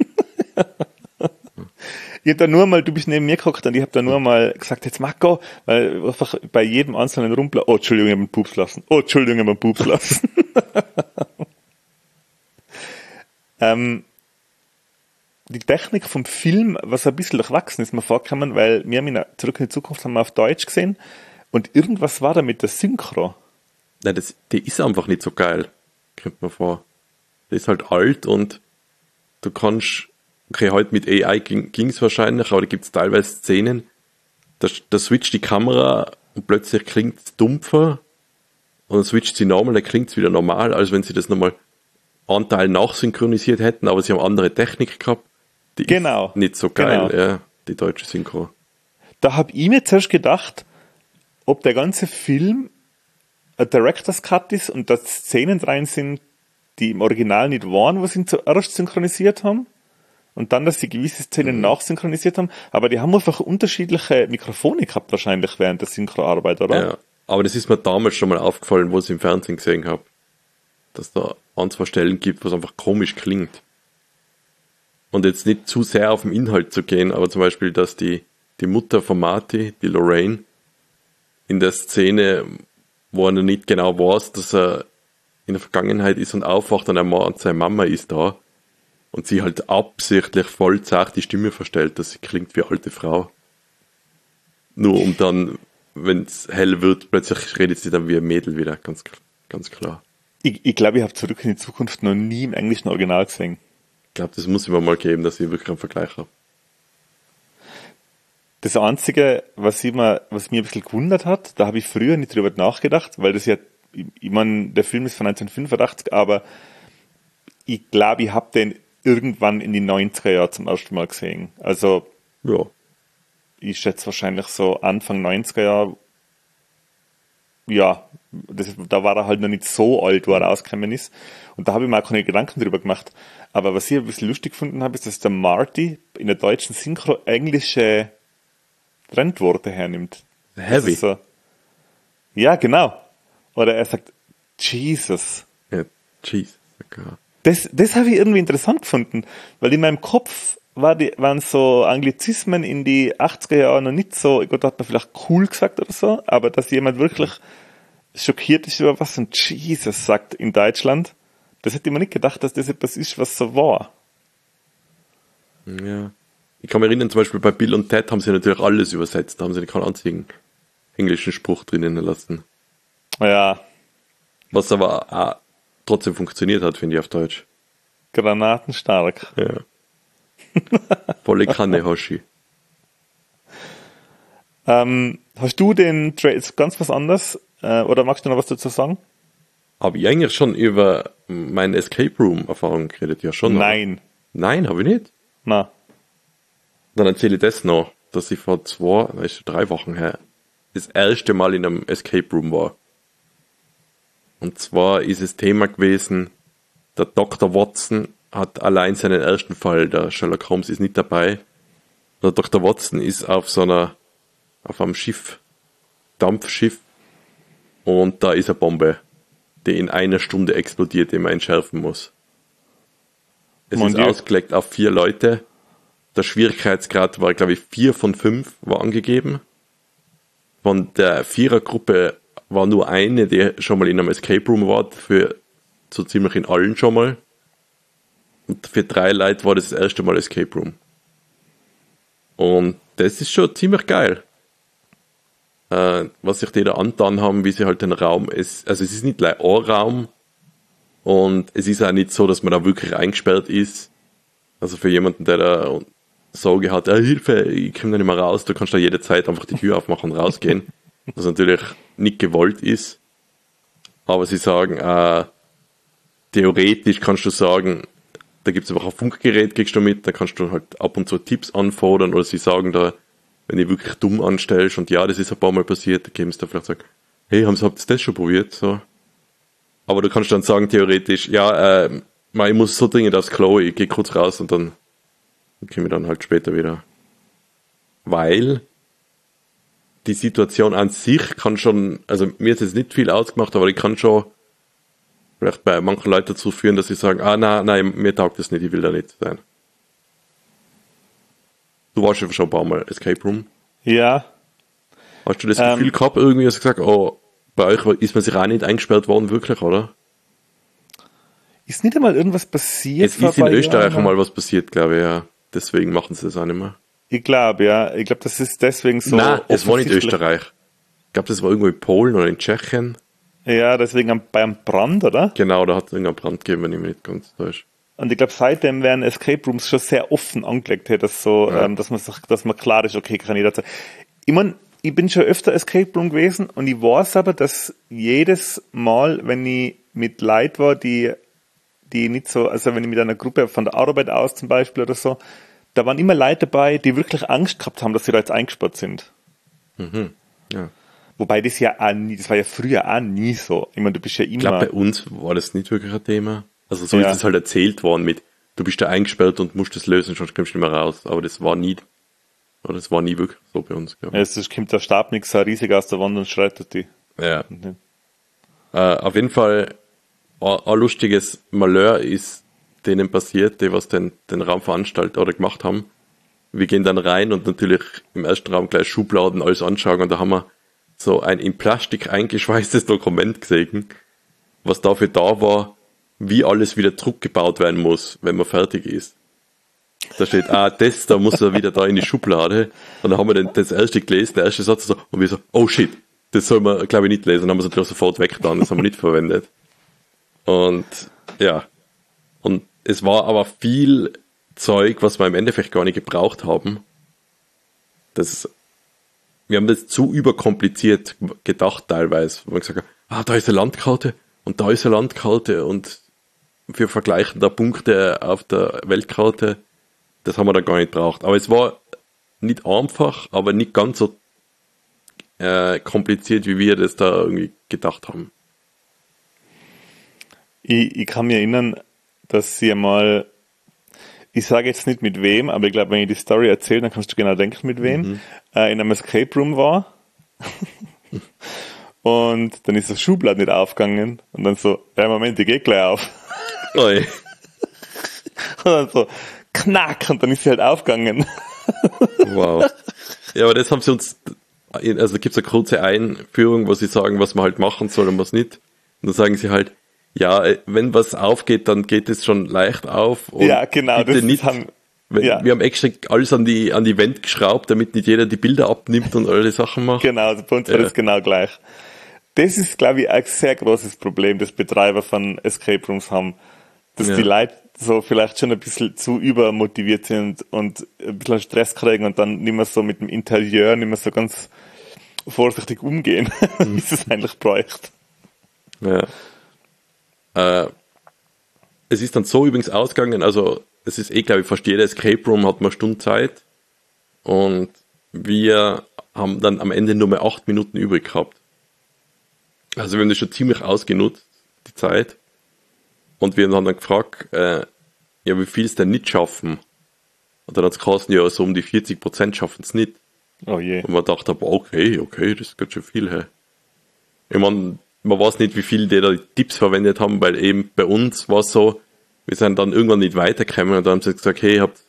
Ich hab da nur mal, du bist neben mir gehockt und ich hab da nur mal gesagt, jetzt Marco, weil einfach bei jedem einzelnen Rumpler, oh, Entschuldigung, ich hab einen Pups lassen. Oh, Entschuldigung, ich hab einen Pups lassen. ähm, die Technik vom Film, was ein bisschen durchwachsen ist, mir vorgekommen, weil wir haben ihn Zurück in die Zukunft haben wir auf Deutsch gesehen und irgendwas war da mit der Synchro. Nein, das, die ist einfach nicht so geil, kommt mir vor. Die ist halt alt und du kannst, okay, halt mit A I ging es wahrscheinlich, aber da gibt es teilweise Szenen, da, da switcht die Kamera und plötzlich klingt es dumpfer und dann switcht sie nochmal, dann klingt es wieder normal, als wenn sie das nochmal einen Teil nachsynchronisiert hätten, aber sie haben andere Technik gehabt. Die genau. ist nicht so geil, genau. ja, die deutsche Synchro. Da habe ich mir zuerst gedacht, ob der ganze Film ein Director's Cut ist und da Szenen rein sind, die im Original nicht waren, was sie zuerst synchronisiert haben. Und dann, dass sie gewisse Szenen mhm. nachsynchronisiert haben. Aber die haben einfach unterschiedliche Mikrofone gehabt wahrscheinlich während der Synchroarbeit, oder? Ja, aber das ist mir damals schon mal aufgefallen, wo ich es im Fernsehen gesehen habe. Dass da ein, zwei Stellen gibt, wo es einfach komisch klingt. Und jetzt nicht zu sehr auf den Inhalt zu gehen, aber zum Beispiel, dass die, die Mutter von Marty, die Lorraine, in der Szene, wo er noch nicht genau weiß, dass er in der Vergangenheit ist und aufwacht und er meint, seine Mama ist da und sie halt absichtlich voll zart die Stimme verstellt, dass sie klingt wie eine alte Frau. Nur um dann, wenn es hell wird, plötzlich redet sie dann wie ein Mädel wieder, ganz, ganz klar. Ich, ich glaube, ich habe Zurück in die Zukunft noch nie im englischen Original gesehen. Ich glaube, das muss ich mir mal geben, dass ich wirklich einen Vergleich habe. Das Einzige, was, ich mir, was mich ein bisschen gewundert hat, da habe ich früher nicht drüber nachgedacht, weil das ja, ich, ich meine, der Film ist von neunzehnhundertfünfundachtzig, aber ich glaube, ich habe den irgendwann in die neunziger Jahre zum ersten Mal gesehen. Also, ja. Ich schätze wahrscheinlich so Anfang neunziger Jahre. Ja, das, da war er halt noch nicht so alt, wo er rausgekommen ist. Und da habe ich mir auch keine Gedanken drüber gemacht. Aber was ich ein bisschen lustig gefunden habe, ist, dass der Marty in der deutschen Synchro englische Trendworte hernimmt. Heavy. So, ja, genau. Oder er sagt Jesus. Ja, Jesus. Okay. Das, das habe ich irgendwie interessant gefunden, weil in meinem Kopf war die, waren so Anglizismen in die achtziger Jahre noch nicht so, Gott, da hat man vielleicht cool gesagt oder so, aber dass jemand wirklich schockiert ist über was und Jesus sagt in Deutschland, das hätte ich mir nicht gedacht, dass das etwas ist, was so war. Ja. ich kann mich erinnern, zum Beispiel bei Bill und Ted haben sie natürlich alles übersetzt, da haben sie keinen einzigen englischen Spruch drinnen lassen. Ja. Was aber auch trotzdem funktioniert hat, finde ich, auf Deutsch. Granatenstark. Ja. Volle Kanne, Hoshi. Ähm, hast du den Trailer, ganz was anderes, äh, oder magst du noch was dazu sagen? Habe ich eigentlich schon über meine Escape Room Erfahrung geredet? Ja, schon. Nein. Oder? Nein, habe ich nicht. Na. Dann erzähle ich das noch, dass ich vor zwei, das ist drei Wochen her, das erste Mal in einem Escape Room war. Und zwar ist das Thema gewesen, der Doktor Watson hat allein seinen ersten Fall, der Sherlock Holmes ist nicht dabei. Der Doktor Watson ist auf so einer, auf einem Schiff, Dampfschiff, und da ist eine Bombe, die in einer Stunde explodiert, die man entschärfen muss. Es Mon ist Dieu. ausgelegt auf vier Leute. Der Schwierigkeitsgrad war, glaube ich, vier von fünf war angegeben. Von der Vierergruppe war nur eine, die schon mal in einem Escape Room war, für so ziemlich in allen schon mal. Und für drei Leute war das das erste Mal Escape Room. Und das ist schon ziemlich geil. Äh, was sich die da angetan haben, wie sie halt den Raum ist. Also es ist nicht gleich ein Raum und es ist auch nicht so, dass man da wirklich eingesperrt ist. Also für jemanden, der da Sorge hat, äh, Hilfe, ich komme da nicht mehr raus, du kannst da jederzeit einfach die Tür aufmachen und rausgehen. Was natürlich nicht gewollt ist. Aber sie sagen, äh, theoretisch kannst du sagen, da gibt es einfach ein Funkgerät, kriegst du mit, da kannst du halt ab und zu Tipps anfordern, oder sie sagen da, wenn du wirklich dumm anstellst, und ja, das ist ein paar Mal passiert, dann geben sie da vielleicht sagen, hey, haben Sie, habt ihr das schon probiert? So. Aber du kannst dann sagen, theoretisch, ja, äh, ich muss so dringend aufs Klo, ich gehe kurz raus und dann, dann komme ich dann halt später wieder. Weil die Situation an sich kann schon, also mir ist jetzt nicht viel ausgemacht, aber ich kann schon vielleicht bei manchen Leuten dazu führen, dass sie sagen, ah, nein, nein, mir taugt das nicht, ich will da nicht sein. Du warst ja schon ein paar Mal Escape Room. Ja. Hast du das Ähm, Gefühl gehabt, irgendwie hast du gesagt, oh, bei euch ist man sich auch nicht eingesperrt worden, wirklich, oder? Ist nicht einmal irgendwas passiert? Es vor ist in ein paar Österreich Jahren? einmal was passiert, glaube ich, ja. Deswegen machen sie das auch nicht mehr. Ich glaube, ja. Ich glaube, das ist deswegen so. Nein, es war nicht offensichtlich. Österreich. Ich glaube, das war irgendwo in Polen oder in Tschechien. Ja, deswegen am, beim Brand, oder? Genau, da hat es irgendeinen Brand gegeben, wenn ich mich nicht ganz täusche. Und ich glaube, seitdem werden Escape Rooms schon sehr offen angelegt, hey, dass so, Ja. ähm, dass man sich, dass man klar ist, okay, kann jederzeit. Ich mein, ich bin schon öfter Escape Room gewesen und ich weiß aber, dass jedes Mal, wenn ich mit Leuten war, die, die nicht so, also wenn ich mit einer Gruppe von der Arbeit aus zum Beispiel oder so, da waren immer Leute dabei, die wirklich Angst gehabt haben, dass sie da jetzt eingesperrt sind. Mhm. Ja. Wobei das ja auch nie, das war ja früher auch nie so. Ich meine, du bist ja Ich glaube, immer. bei uns war das nicht wirklich ein Thema. Also so Ja. ist es halt erzählt worden mit, du bist da eingesperrt und musst das lösen, sonst kommst du nicht mehr raus. Aber das war nie, oder das war nie wirklich so bei uns, glaube ich. Es kommt der Stabmixer riesig aus der Wand und schreitet die. Ja. Äh, auf jeden Fall, ein, ein lustiges Malheur ist denen passiert, die was den, den Raum veranstaltet oder gemacht haben. Wir gehen dann rein und natürlich im ersten Raum gleich Schubladen alles anschauen und da haben wir so ein in Plastik eingeschweißtes Dokument gesehen, was dafür da war, wie alles wieder zurückgebaut werden muss, wenn man fertig ist. Da steht, ah, das, da muss er wieder da in die Schublade. Und dann haben wir dann das erste gelesen, der erste Satz so, und wir so, oh shit, das soll man, glaube ich, nicht lesen. Dann haben wir es natürlich sofort weggetan, das haben wir nicht verwendet. Und, ja. Und es war aber viel Zeug, was wir im Endeffekt gar nicht gebraucht haben. Das, wir haben das zu überkompliziert gedacht teilweise. Wir haben gesagt, ah, da ist eine Landkarte und da ist eine Landkarte und wir vergleichen da Punkte auf der Weltkarte. Das haben wir da gar nicht gebraucht. Aber es war nicht einfach, aber nicht ganz so äh, kompliziert, wie wir das da irgendwie gedacht haben. Ich, ich kann mich erinnern, dass sie einmal, ich sage jetzt nicht mit wem, aber ich glaube, wenn ich die Story erzähle, dann kannst du genau denken, mit wem, Mhm. äh, in einem Escape Room war. Und dann ist das Schublad nicht aufgegangen. Und dann so, ja, Moment, die geht gleich auf. Oi. Und dann so, knack, und dann ist sie halt aufgegangen. Wow. Ja, aber das haben sie uns, also da gibt es eine kurze Einführung, wo sie sagen, was man halt machen soll und was nicht. Und dann sagen sie halt, ja, wenn was aufgeht, dann geht es schon leicht auf. Und Ja, genau, bitte das nicht, haben- Ja. Wir haben extra alles an die, an die Wand geschraubt, damit nicht jeder die Bilder abnimmt und alle Sachen macht. Genau, also bei uns war Ja. das genau gleich. Das ist, glaube ich, ein sehr großes Problem, das Betreiber von Escape Rooms haben. Dass Ja. die Leute so vielleicht schon ein bisschen zu übermotiviert sind und ein bisschen Stress kriegen und dann nicht mehr so mit dem Interieur nicht mehr so ganz vorsichtig umgehen, wie es es eigentlich bräuchte. Ja. Äh, es ist dann so übrigens ausgegangen, also es ist eh, glaube ich, fast jeder Escape Room hat mal eine Stunde Zeit und wir haben dann am Ende nur mehr acht Minuten übrig gehabt. Also wir haben das schon ziemlich ausgenutzt, die Zeit. Und wir haben dann gefragt, äh, ja, wie viel es denn nicht schaffen? Und dann hat es geheißen, ja, so um die vierzig Prozent schaffen es nicht. Oh je. Und man dachte, aber okay, okay, das ist ganz schön viel, hey. Ich meine, man weiß nicht, wie viel die da die Tipps verwendet haben, weil eben bei uns war es so, wir sind dann irgendwann nicht weitergekommen und dann haben sie gesagt, hey, habt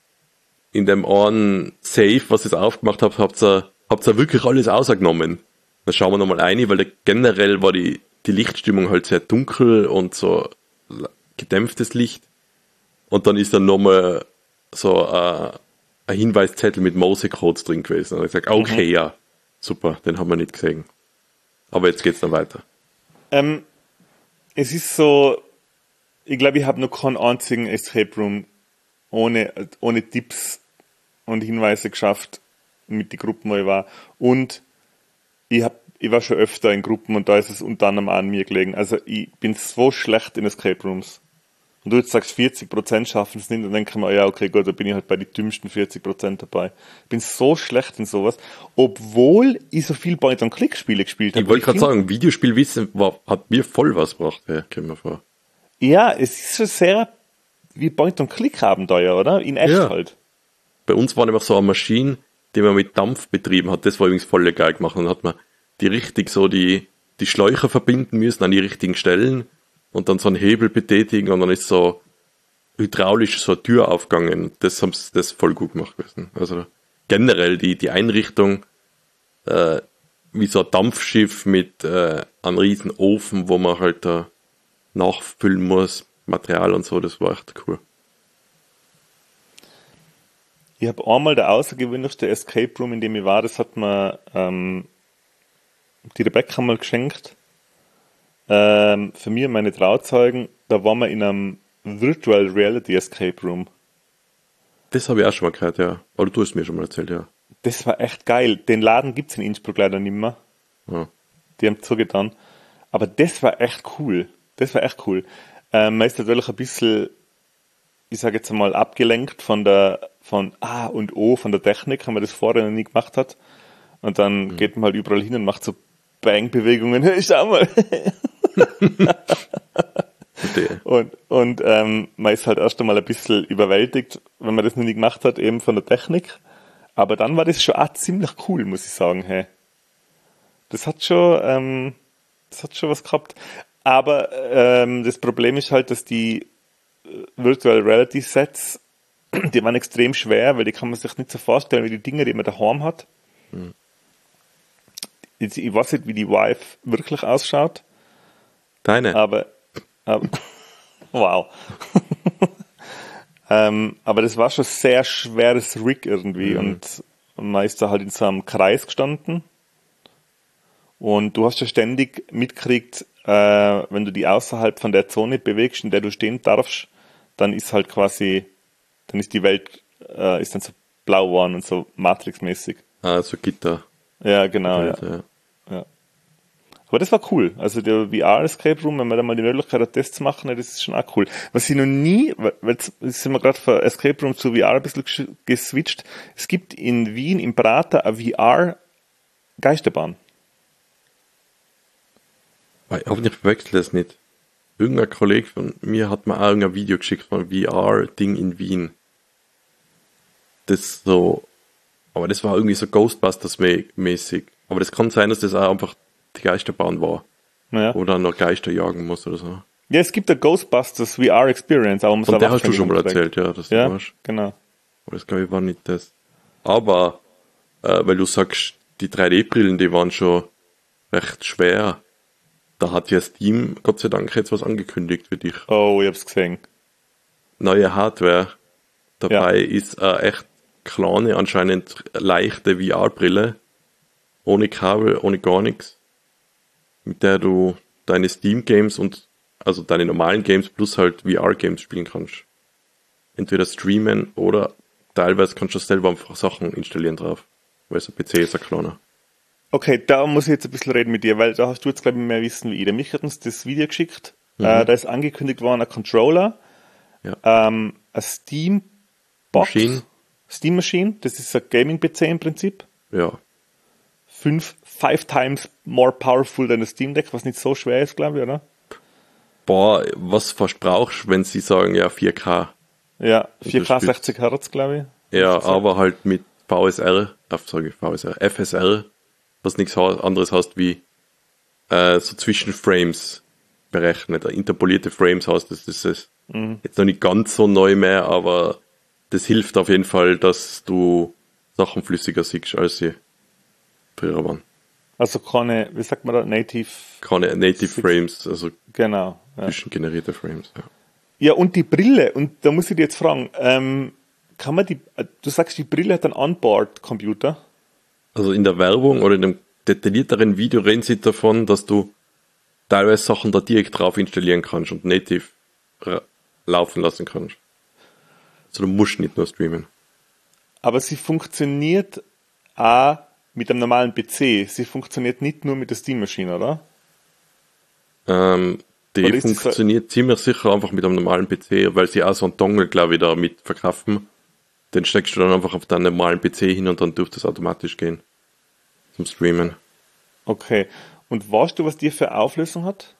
in dem einen Safe, was ihr aufgemacht habt, habt ihr, habt ihr wirklich alles ausgenommen. Dann schauen wir nochmal rein, weil da generell war die, die Lichtstimmung halt sehr dunkel und so gedämpftes Licht. Und dann ist dann nochmal so äh, ein Hinweiszettel mit Morse-Codes drin gewesen. Und ich sage, okay, mhm. ja, super, den haben wir nicht gesehen. Aber jetzt geht's dann weiter. Ähm, es ist so, ich glaube, ich habe noch keinen einzigen Escape Room ohne, ohne Tipps und Hinweise geschafft mit den Gruppen, wo ich war. Und ich, hab, ich war schon öfter in Gruppen und da ist es unter anderem auch an mir gelegen. Also ich bin so schlecht in Escape Rooms. Und du jetzt sagst, vierzig Prozent schaffen es nicht, dann denke ich mir, ja, okay, gut, da bin ich halt bei den dümmsten vierzig Prozent dabei. Ich bin so schlecht in sowas, obwohl ich so viel Point-and-Click-Spiele gespielt habe. Ich wollte gerade sagen, Videospielwissen war, hat mir voll was gebracht, ja, kommt mir vor. Ja, es ist schon sehr wie Point-and-Click-Abenteuer, oder? In echt Ja. halt. Bei uns war nämlich so eine Maschine, die man mit Dampf betrieben hat, das war übrigens voll geil gemacht. Und dann hat man die richtig so die, die Schläuche verbinden müssen an die richtigen Stellen und dann so einen Hebel betätigen und dann ist so hydraulisch so eine Tür aufgegangen. Das haben sie das voll gut gemacht gewesen. Also generell die, die Einrichtung, äh, wie so ein Dampfschiff mit äh, einem riesen Ofen, wo man halt da nachfüllen muss, Material und so, das war echt cool. Ich habe einmal der außergewöhnlichste Escape Room, in dem ich war, das hat mir ähm, die Rebecca mal geschenkt. Ähm, für mich und meine Trauzeugen, da waren wir in einem Virtual Reality Escape Room. Das habe ich auch schon mal gehört, ja. Aber du hast mir schon mal erzählt, ja. Das war echt geil. Den Laden gibt es in Innsbruck leider nicht mehr. ja. Die haben zugetan. Aber das war echt cool. Das war echt cool. Ähm, man ist natürlich ein bisschen, ich sage jetzt mal, abgelenkt von der, von A und O, von der Technik, wenn man das vorher noch nie gemacht hat. Und dann mhm. geht man halt überall hin und macht so Bang-Bewegungen. Hey, schau mal. und und ähm, man ist halt erst einmal ein bisschen überwältigt, wenn man das noch nie gemacht hat, eben von der Technik. Aber dann war das schon auch ziemlich cool, muss ich sagen. Hey. Das hat schon, ähm, das hat schon was gehabt. Aber ähm, das Problem ist halt, dass die Virtual Reality Sets, die waren extrem schwer, weil die kann man sich nicht so vorstellen wie die Dinge, die man daheim hat. Hm. Ich, ich weiß nicht, wie die Vive wirklich ausschaut. Deine? Aber, aber wow. ähm, aber das war schon sehr schweres Rig irgendwie mhm. und man ist da halt in so einem Kreis gestanden und du hast ja ständig mitgekriegt, äh, wenn du die außerhalb von der Zone bewegst, in der du stehen darfst, dann ist halt quasi, dann ist die Welt, äh, ist dann so blau geworden und so Matrix-mäßig. Ah, so Gitter. Ja, genau, ja. ja. ja. Aber das war cool. Also der V R-Escape Room, wenn man da mal die Möglichkeit hat, das zu machen, das ist schon auch cool. Was ich noch nie, weil jetzt sind wir gerade von Escape Room zu V R ein bisschen geswitcht, es gibt in Wien, im Prater, eine V R-Geisterbahn. Ich hoffe, ich verwechsel das nicht. Irgendein Kollege von mir hat mir auch ein Video geschickt von einem V R-Ding in Wien. Das so, aber das war irgendwie so Ghostbusters-mäßig. Aber das kann sein, dass das auch einfach die Geisterbahn war. Ja. Oder noch Geister jagen muss oder so. Ja, es gibt eine Ghostbusters V R-Experience. Und der hast du schon mal erzählt, ja. Dass ja, du warst. genau. Aber das glaube ich war nicht das. Aber, äh, weil du sagst, die drei D-Brillen, die waren schon recht schwer. Da hat ja Steam, Gott sei Dank, jetzt was angekündigt für dich. Oh, ich hab's gesehen. Neue Hardware. Dabei ja. ist eine echt kleine, anscheinend leichte V R-Brille, ohne Kabel, ohne gar nichts, mit der du deine Steam-Games und also deine normalen Games plus halt V R-Games spielen kannst. Entweder streamen oder teilweise kannst du selber einfach Sachen installieren drauf, weil so ein P C ist ein kleiner. Okay, da muss ich jetzt ein bisschen reden mit dir, weil da hast du jetzt, glaube ich, mehr Wissen wie ich. Der Mich hat uns das Video geschickt, mhm. äh, da ist angekündigt worden, ein Controller, ja. ähm, ein Steam-Box, Machine. Steam Machine, das ist ein Gaming-P C im Prinzip. Ja. Fünf, five times more powerful than a Steam Deck, was nicht so schwer ist, glaube ich, oder? Boah, was fast brauchst, wenn sie sagen, ja, vier K. Ja, vier K sechzig Hertz, glaube ich. Ja, aber halt mit V S R, äh, sorry, V S R, F S R, was nichts anderes heißt wie äh, so Zwischenframes berechnet. Interpolierte Frames heißt das, das ist mhm. jetzt noch nicht ganz so neu mehr, aber das hilft auf jeden Fall, dass du Sachen flüssiger siehst, als sie früher waren. Also keine, wie sagt man da, Native... Keine Native Six. Frames, also genau, ja. zwischengenerierte Frames. Ja. ja, und die Brille, und da muss ich dir jetzt fragen, ähm, kann man die, du sagst, die Brille hat einen Onboard-Computer? Also in der Werbung oder in einem detaillierteren Video reden sie davon, dass du teilweise Sachen da direkt drauf installieren kannst und native ra- laufen lassen kannst. Also du musst nicht nur streamen. Aber sie funktioniert auch mit einem normalen P C. Sie funktioniert nicht nur mit der Steam-Maschine, oder? Ähm, die oder funktioniert so ziemlich sicher einfach mit einem normalen P C, weil sie auch so einen Dongle, glaube ich, da mit verkaufen. Den steckst du dann einfach auf deinen normalen P C hin und dann dürfte es automatisch gehen. Zum Streamen. Okay. Und weißt du, was die für Auflösung hat?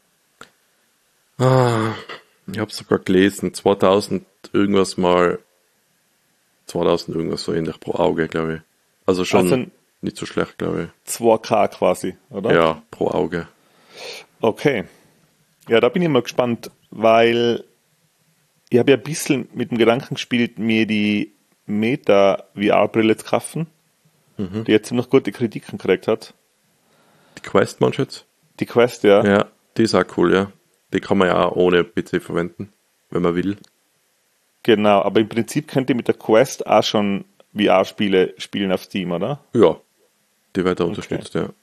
Ah, ich habe sogar gelesen, zweitausend irgendwas mal, zweitausend irgendwas so ähnlich pro Auge, glaube ich. Also schon also nicht so schlecht, glaube ich. zwei K quasi, oder? Ja, pro Auge. Okay. Ja, da bin ich mal gespannt, weil ich habe ja ein bisschen mit dem Gedanken gespielt, mir die Meta-V R-Brille zu kaufen, mhm. die jetzt ziemlich gute Kritiken gekriegt hat. Die Quest, meinst du jetzt? Die Quest, ja. Ja, die ist auch cool, ja. Die kann man ja auch ohne P C verwenden, wenn man will. Genau, aber im Prinzip könnt ihr mit der Quest auch schon V R-Spiele spielen auf Steam, oder? Ja, die wird auch okay. unterstützt, ja.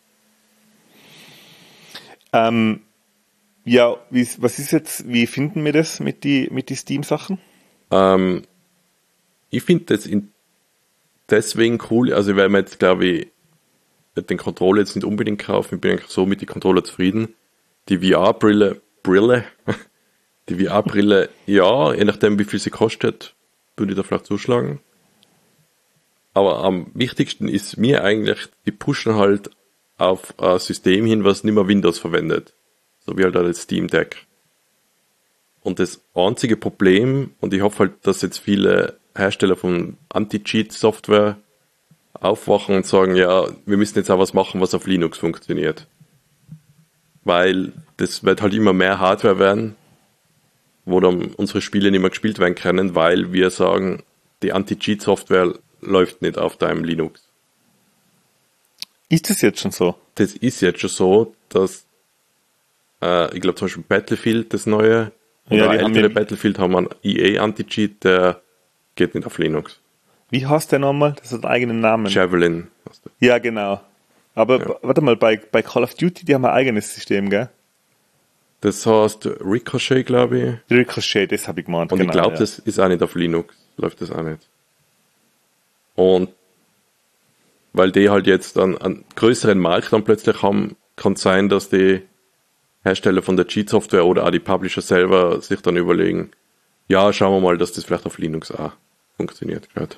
Ähm, ja, wie, was ist jetzt, wie finden wir das mit die, mit die Steam-Sachen? Ähm, ich finde das in, deswegen cool, also weil man jetzt, glaube ich, den Controller jetzt nicht unbedingt kaufen, ich bin eigentlich so mit den Controller zufrieden. Die V R-Brille, Brille, die V R-Brille, ja, je nachdem wie viel sie kostet, würde ich da vielleicht zuschlagen. Aber am wichtigsten ist mir eigentlich, die pushen halt auf ein System hin, was nicht mehr Windows verwendet. So wie halt auch das Steam Deck. Und das einzige Problem, und ich hoffe halt, dass jetzt viele Hersteller von Anti-Cheat-Software aufwachen und sagen, ja, wir müssen jetzt auch was machen, was auf Linux funktioniert. Weil das wird halt immer mehr Hardware werden, wo dann unsere Spiele nicht mehr gespielt werden können, weil wir sagen, die Anti-Cheat-Software läuft nicht auf deinem Linux. Ist das jetzt schon so? Das ist jetzt schon so, dass äh, ich glaube zum Beispiel Battlefield, das neue, oder ja, ältere Battlefield haben einen E A Anti-Cheat, der geht nicht auf Linux. Wie heißt der nochmal? Das hat einen eigenen Namen. Javelin. Ja, genau. Aber ja. warte mal, bei, bei Call of Duty, die haben ein eigenes System, gell? Das heißt Ricochet, glaube ich. Ricochet, das habe ich gemeint. Und genau, ich glaube, ja. das ist auch nicht auf Linux. Läuft das auch nicht. Und weil die halt jetzt einen, einen größeren Markt dann plötzlich haben, kann es sein, dass die Hersteller von der Cheat-Software oder auch die Publisher selber sich dann überlegen, ja, schauen wir mal, dass das vielleicht auf Linux auch funktioniert. Gerade.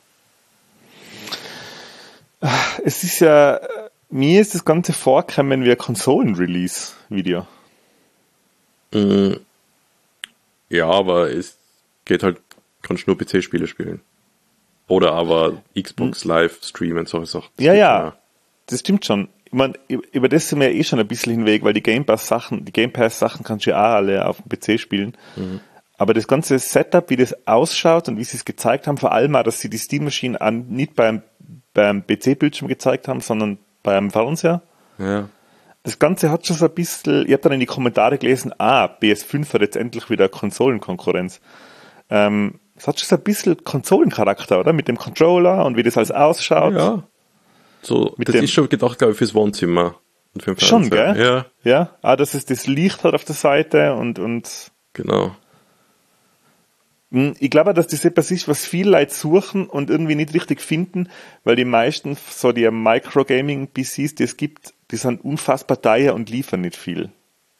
Es ist ja, mir ist das Ganze vorgekommen wie ein Konsolen-Release-Video. Mm, ja, aber es geht halt, kannst nur P C-Spiele spielen. Oder aber Xbox hm. Live streamen, solche Sachen. Ja, ja, mehr. Das stimmt schon. Ich meine, über das sind wir eh schon ein bisschen hinweg, weil die Game Pass-Sachen, die Game Pass-Sachen kannst du ja auch alle auf dem P C spielen. Mhm. Aber das ganze Setup, wie das ausschaut und wie sie es gezeigt haben, vor allem auch, dass sie die Steam-Maschine an, nicht beim, beim P C-Bildschirm gezeigt haben, sondern beim Fernseher. Ja. Das Ganze hat schon so ein bisschen, ich habe dann in die Kommentare gelesen, ah, P S fünf hat jetzt endlich wieder Konsolenkonkurrenz. Ähm, es hat schon so ein bisschen Konsolencharakter, oder? Mit dem Controller und wie das alles ausschaut. Ja. So, Mit das dem- ist schon gedacht, glaube ich, fürs Wohnzimmer. Und für den Schon, Fernseher. gell? Ja, Ja, ah, dass es das Licht hat auf der Seite und, und genau. Hm, ich glaube, dass das etwas ist, was viele Leute suchen und irgendwie nicht richtig finden, weil die meisten, so die Micro-Gaming-P Cs, die es gibt, die sind unfassbar teuer und liefern nicht viel.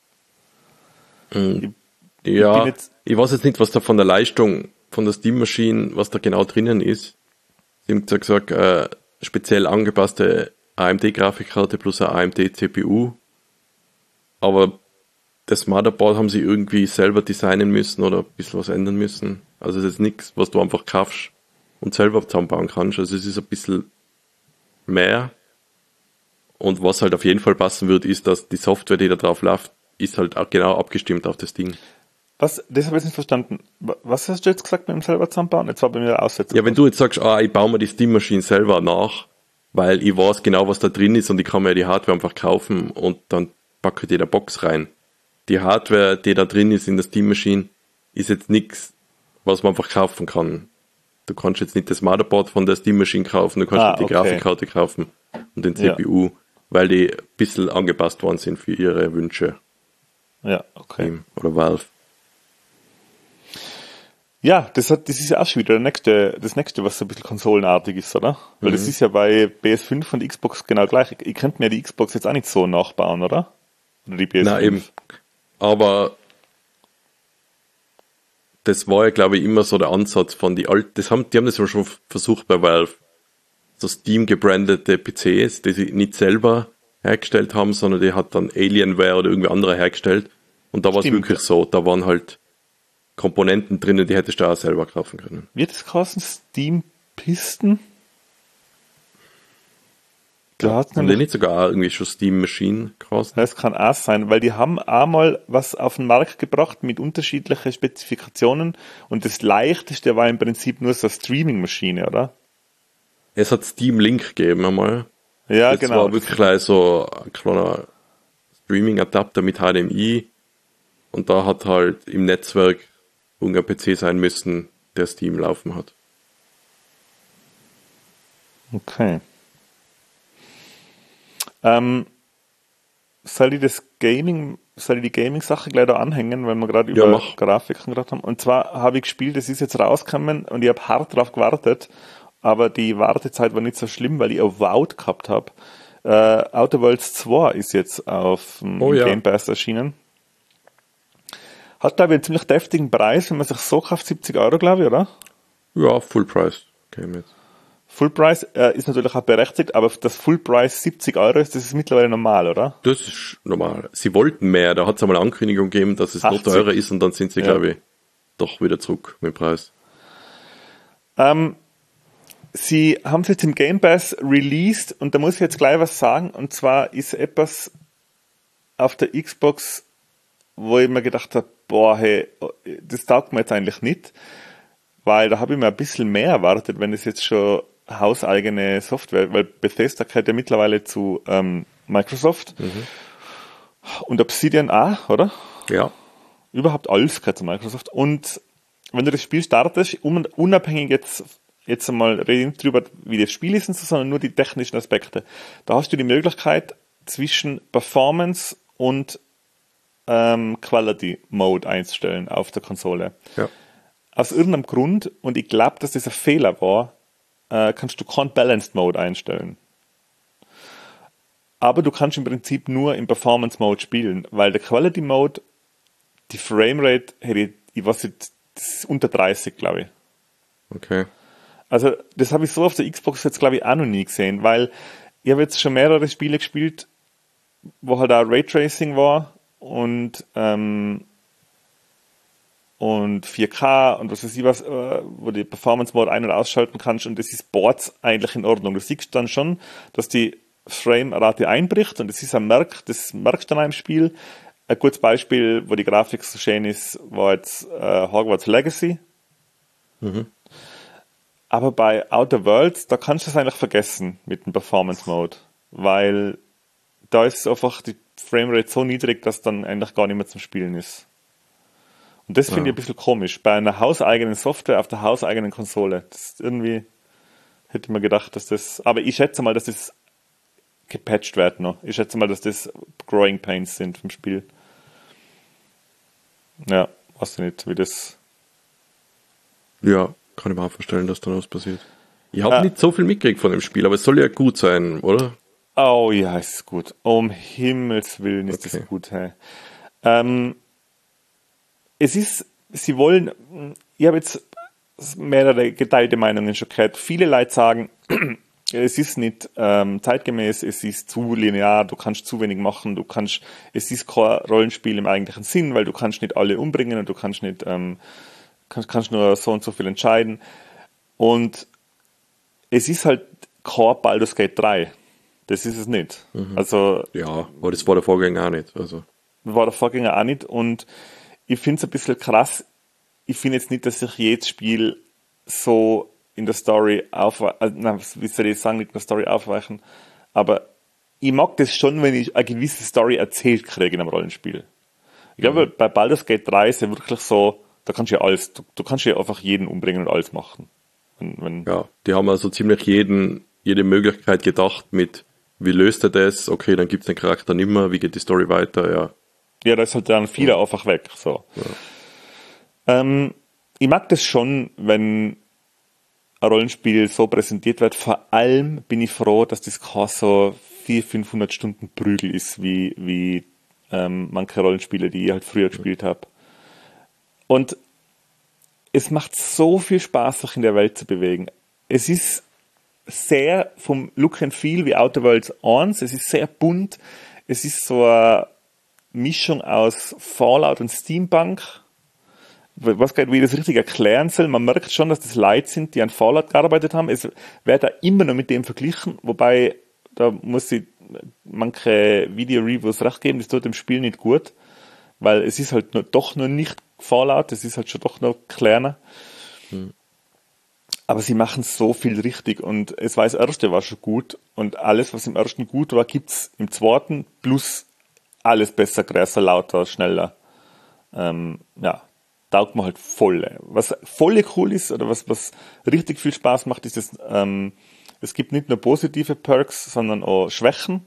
Mhm. Ich Ja, bin jetzt- ich weiß jetzt nicht, was da von der Leistung von der Steam Machine, was da genau drinnen ist. Sie haben zwar gesagt, äh, speziell angepasste A M D-Grafikkarte plus eine A M D-C P U, aber das Motherboard haben sie irgendwie selber designen müssen oder ein bisschen was ändern müssen. Also es ist nichts, was du einfach kaufst und selber zusammenbauen kannst. Also es ist ein bisschen mehr. Und was halt auf jeden Fall passen wird, ist, dass die Software, die da drauf läuft, ist halt auch genau abgestimmt auf das Ding. Was, das habe ich jetzt nicht verstanden. Wa- Was hast du jetzt gesagt mit dem selber zusammenbauen? Jetzt war bei mir der Aussetzer. Ja, wenn du jetzt sagst, ah, ich baue mir die Steam Machine selber nach, weil ich weiß genau, was da drin ist und ich kann mir die Hardware einfach kaufen und dann packe ich die in der Box rein. Die Hardware, die da drin ist in der Steam Machine, ist jetzt nichts, was man einfach kaufen kann. Du kannst jetzt nicht das Motherboard von der Steam Machine kaufen, du kannst Ah, nicht die okay. Grafikkarte kaufen und den C P U, weil die ein bisschen angepasst worden sind für ihre Wünsche. Ja, okay. Steam oder Valve. Ja, das hat, das ist ja auch schon wieder der nächste, das nächste, was so ein bisschen konsolenartig ist, oder? Weil das ist ja bei P S fünf und Xbox genau gleich. Ich, ich könnte mir die Xbox jetzt auch nicht so nachbauen, oder? Oder die P S fünf. Na eben. Aber das war ja, glaube ich, immer so der Ansatz von die alten, das haben, die haben das ja schon versucht bei Valve. So Steam gebrandete P Cs, die sie nicht selber hergestellt haben, sondern die hat dann Alienware oder irgendwie andere hergestellt. Und da war es Stimmt. wirklich so, da waren halt Komponenten drinnen, die hättest du auch selber kaufen können. Wird das kosten? Steam Pisten? Da hat's Haben die nämlich, nicht sogar auch irgendwie schon Steam Machine gekostet? das kann auch sein, weil die haben einmal was auf den Markt gebracht mit unterschiedlichen Spezifikationen und das leichteste war im Prinzip nur so eine Streaming-Maschine, oder? Es hat Steam Link gegeben einmal. Ja, Das genau. war wirklich gleich so ein kleiner Streaming-Adapter mit H D M I und da hat halt im Netzwerk irgendein P C sein müssen, der Steam laufen hat. Okay. Ähm, soll ich das Gaming, soll ich die Gaming-Sache gleich da anhängen, weil wir gerade Ja, über mach. Grafiken gerade haben? Und zwar habe ich gespielt, das ist jetzt rausgekommen und ich habe hart drauf gewartet, aber die Wartezeit war nicht so schlimm, weil ich auf Wout gehabt habe. Äh, Outer Worlds zwei ist jetzt auf dem Oh ja. Game Pass erschienen. Hat, glaube ich, einen ziemlich deftigen Preis, wenn man sich so kauft, siebzig Euro, glaube ich, oder? Ja, Full Price. Okay, mit. Full Price äh, ist natürlich auch berechtigt, aber das Full Price siebzig Euro ist, das ist mittlerweile normal, oder? Das ist normal. Sie wollten mehr, da hat es einmal eine Ankündigung gegeben, dass es noch achtzig. teurer ist und dann sind sie, Ja. glaube ich, doch wieder zurück mit dem Preis. Ähm, sie haben es jetzt im Game Pass released und da muss ich jetzt gleich was sagen, und zwar ist etwas auf der Xbox, wo ich mir gedacht habe, boah, hey, das taugt mir jetzt eigentlich nicht, weil da habe ich mir ein bisschen mehr erwartet, wenn es jetzt schon hauseigene Software, weil Bethesda gehört ja mittlerweile zu ähm, Microsoft und Obsidian auch, oder? Ja. Überhaupt alles gehört zu Microsoft. Und wenn du das Spiel startest, un- unabhängig jetzt, jetzt einmal rede ich nicht drüber, wie das Spiel ist und so, sondern nur die technischen Aspekte. Da hast du die Möglichkeit zwischen Performance und ähm, Quality Mode einzustellen auf der Konsole. Ja. Aus irgendeinem Grund, und ich glaube, dass das ein Fehler war, äh, kannst du keinen Balanced Mode einstellen. Aber du kannst im Prinzip nur im Performance Mode spielen, weil der Quality Mode, die Framerate, hätte ich, ich weiß nicht, das ist unter dreißig, glaube ich. Okay. Also das habe ich so auf der Xbox jetzt, glaube ich, auch noch nie gesehen, weil ich habe jetzt schon mehrere Spiele gespielt, wo halt auch Raytracing war und ähm, und vier K und was weiß ich was, äh, wo die Performance Mode ein- und ausschalten kannst und das ist Boards eigentlich in Ordnung. Du siehst dann schon, dass die Framerate einbricht und das ist ein Merk, das merkst du dann auch im Spiel. Ein gutes Beispiel, wo die Grafik so schön ist, war jetzt äh, Hogwarts Legacy. Mhm. Aber bei Outer Worlds, da kannst du es eigentlich vergessen mit dem Performance Mode, weil da ist einfach die Framerate so niedrig, dass dann eigentlich gar nicht mehr zum Spielen ist. Und das finde Ja. ich ein bisschen komisch. Bei einer hauseigenen Software auf der hauseigenen Konsole. Das ist irgendwie, hätte ich mir gedacht, dass das, aber ich schätze mal, dass das gepatcht wird noch. Ich schätze mal, dass das Growing Pains sind vom Spiel. Ja, weiß ich nicht, wie das. Ja, kann ich mir auch vorstellen, dass da noch was passiert. Ich habe Ah. nicht so viel mitgekriegt von dem Spiel, aber es soll ja gut sein, oder? Oh ja, es ist gut. Um Himmels Willen ist Okay. das gut. Hey. Ähm, es ist, sie wollen, ich habe jetzt mehrere geteilte Meinungen schon gehört. Viele Leute sagen, es ist nicht ähm, zeitgemäß, es ist zu linear, du kannst zu wenig machen, du kannst, es ist kein Rollenspiel im eigentlichen Sinn, weil du kannst nicht alle umbringen und du kannst nicht, ähm, kannst, kannst nur so und so viel entscheiden. Und es ist halt kein Baldur's Gate drei. Das ist es nicht. Mhm. Also Ja, aber das war der Vorgänger auch nicht. Also. war der Vorgänger auch nicht. Und ich finde es ein bisschen krass. Ich finde jetzt nicht, dass sich jedes Spiel so in der Story aufweichen, also, nein, wie soll ich sagen, nicht in der Story aufweichen, aber ich mag das schon, wenn ich eine gewisse Story erzählt kriege in einem Rollenspiel. Ich glaube, Mhm. bei Baldur's Gate drei ist ja wirklich so, da kannst du ja alles, du, du kannst ja einfach jeden umbringen und alles machen. Wenn, wenn, Ja, die haben also ziemlich jeden, jede Möglichkeit gedacht mit, wie löst er das? Okay, dann gibt es den Charakter nimmer, wie geht die Story weiter? Ja, Ja, da ist halt dann vieler Ja. einfach weg. So. Ja. Ähm, ich mag das schon, wenn ein Rollenspiel so präsentiert wird. Vor allem bin ich froh, dass das kein so vierhundert, fünfhundert Stunden Prügel ist, wie, wie ähm, manche Rollenspiele, die ich halt früher gespielt habe. Und es macht so viel Spaß, sich in der Welt zu bewegen. Es ist sehr vom Look and Feel wie Outer Worlds eins. Es ist sehr bunt. Es ist so eine Mischung aus Fallout und Steampunk. Ich weiß gar nicht, wie ich das richtig erklären soll. Man merkt schon, dass das Leute sind, die an Fallout gearbeitet haben. Es wird da immer noch mit dem verglichen, wobei da muss ich manche Video-Reviews recht geben, das tut dem Spiel nicht gut, weil es ist halt nur, doch noch nicht Fallout, es ist halt schon doch noch kleiner. Hm. Aber sie machen so viel richtig und es war das erste war schon gut und alles, was im ersten gut war, gibt's im zweiten plus alles besser, größer, lauter, schneller. Ähm, ja, taugt man halt voll. Was voll cool ist oder was, was richtig viel Spaß macht, ist es, ähm, es gibt nicht nur positive Perks, sondern auch Schwächen.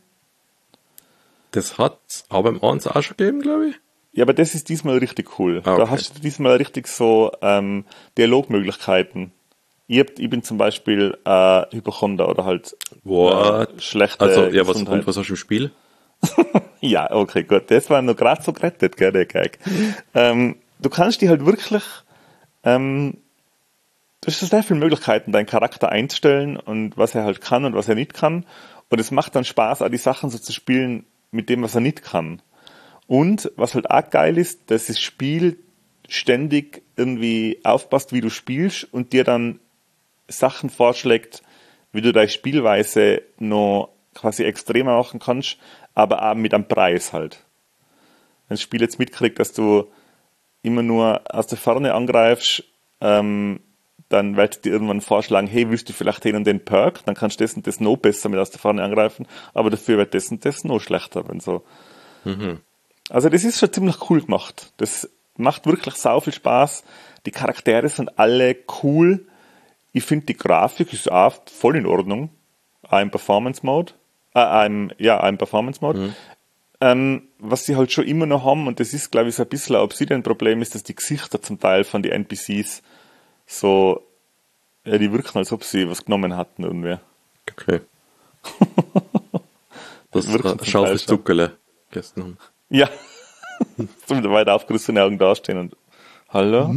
Das hat aber im eins auch schon gegeben, glaube ich. Ja, aber das ist diesmal richtig cool. Ah, okay. Da hast du diesmal richtig so ähm, Dialogmöglichkeiten. Ich, hab, ich bin zum Beispiel äh, Hypochonder oder halt What? äh, schlechte Also, ja, was, Gesundheit. und was hast du im Spiel? Ja, okay, gut. Das war noch gerade so gerettet, gell, der Gag. ähm, du kannst die halt wirklich, ähm, du hast sehr viele Möglichkeiten, deinen Charakter einzustellen und was er halt kann und was er nicht kann. Und es macht dann Spaß, auch die Sachen so zu spielen mit dem, was er nicht kann. Und was halt auch geil ist, dass das Spiel ständig irgendwie aufpasst, wie du spielst und dir dann Sachen vorschlägt, wie du deine Spielweise noch quasi extremer machen kannst, aber auch mit einem Preis halt. Wenn das Spiel jetzt mitkriegt, dass du immer nur aus der Ferne angreifst, ähm, dann wird dir irgendwann vorschlagen, hey, willst du vielleicht den und den Perk? Dann kannst du das und das noch besser mit aus der Ferne angreifen, aber dafür wird das und das noch schlechter. Wenn so. Mhm. Also das ist schon ziemlich cool gemacht. Das macht wirklich sau viel Spaß. Die Charaktere sind alle cool. Ich finde, die Grafik ist auch voll in Ordnung. Auch im Performance-Mode. Äh, auch im, ja, auch im Performance-Mode. Mhm. Ähm, was sie halt schon immer noch haben, und das ist, glaube ich, so ein bisschen ein Obsidian-Problem, ist, dass die Gesichter zum Teil von den N P Cs so, ja, die wirken, als ob sie was genommen hatten irgendwie. Okay. Das wirkt zum äh, Teil scharfes schon. Zuckerle gestern. Ja. So mit weit aufgerissenen Augen dastehen und hallo?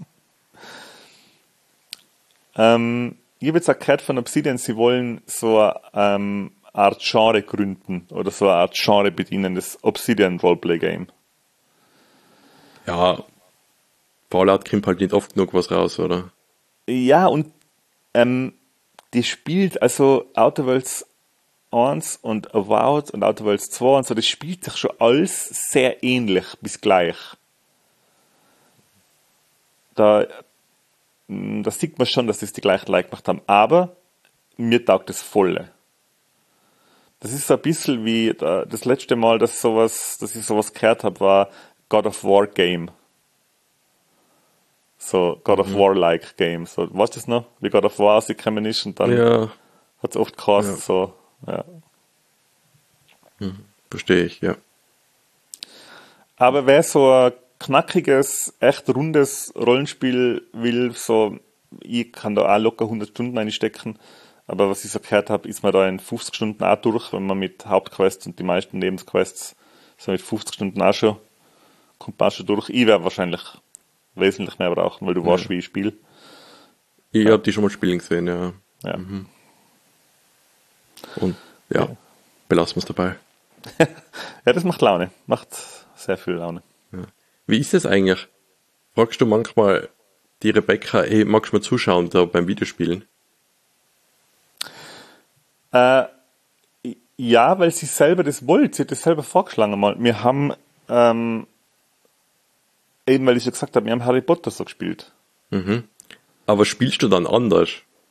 Ähm, ich habe jetzt auch gehört von Obsidian, sie wollen so eine ähm, Art Genre gründen oder so eine Art Genre bedienen, das Obsidian Roleplay Game. Ja, Fallout kommt halt nicht oft genug was raus, oder? Ja, und ähm, die spielt, also Outer Worlds eins und Avowed und Outer Worlds zwei und so, das spielt sich schon alles sehr ähnlich bis gleich. Da, mh, da sieht man schon, dass das die gleichen Leute gemacht haben, aber mir taugt das volle. Das ist so ein bisschen wie da, das letzte Mal, dass sowas, dass ich sowas gehört habe, war God of War Game. So God of War-like Games. So, weißt du das noch? Wie God of War rausgekommen ist und dann Ja, hat es oft geheißen, Ja. so, ja. verstehe ich, ja. Aber wer so ein knackiges, echt rundes Rollenspiel will, so, ich kann da auch locker hundert Stunden einstecken, aber was ich so gehört habe, ist man da in fünfzig Stunden auch durch, wenn man mit Hauptquests und die meisten Nebenquests so mit fünfzig Stunden auch schon, kommt man auch schon durch. Ich werde wahrscheinlich wesentlich mehr brauchen, weil du weißt, wie ich spiele. Ich habe die schon mal spielen gesehen, ja. Ja. Und ja, Ja. belassen wir es dabei. Ja, das macht Laune. Macht sehr viel Laune. Wie ist das eigentlich? Fragst du manchmal die Rebecca, hey, magst du mal zuschauen da beim Videospielen? Äh, ja, weil sie selber das wollte. Sie hat das selber vorgeschlagen mal. Wir haben, ähm, eben weil ich ja gesagt habe, wir haben Harry Potter so gespielt. Aber spielst du dann anders?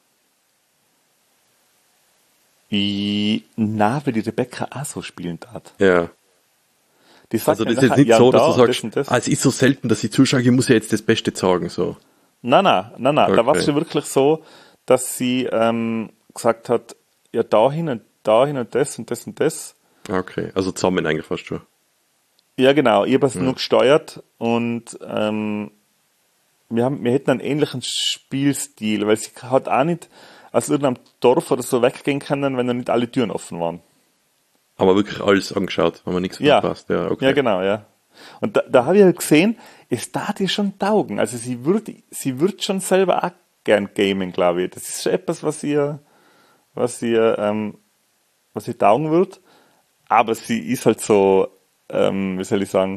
Ich, na, weil die Rebecca auch so spielen hat. Ja. Die sagt Also mir das ist jetzt nachher, nicht ja, so, und dass da du und sagst, das und das. ah, es ist so selten, dass ich zuschaue, ich muss ja jetzt das Beste sagen, so. Nein, nein, nein, nein. Da war es Okay. schon wirklich so, dass sie ähm, gesagt hat, ja, dahin und dahin und das und das und das. Okay, also zusammen eigentlich fast schon. Ja, genau. Ich habe es nur gesteuert und ähm, wir, haben, wir hätten einen ähnlichen Spielstil, weil sie hat auch nicht aus irgendeinem Dorf oder so weggehen können, wenn da nicht alle Türen offen waren. Aber wirklich alles angeschaut, haben wir nichts Ja, verpasst. Ja, okay. ja, genau, ja. Und da, da habe ich halt gesehen, es darf ihr schon taugen. Also sie würde, sie wird schon selber auch gern gamen, glaube ich. Das ist schon etwas, was ihr, was ihr, ähm, was ihr taugen wird. Aber sie ist halt so, ähm, wie soll ich sagen,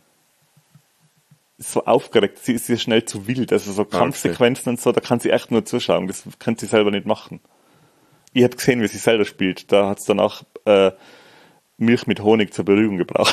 so aufgeregt. Sie ist ja schnell zu wild. Also so Kampfsequenzen und so, da kann sie echt nur zuschauen. Das kann sie selber nicht machen. Ich habe gesehen, wie sie selber spielt. Da hat es dann auch äh, Milch mit Honig zur Beruhigung gebraucht.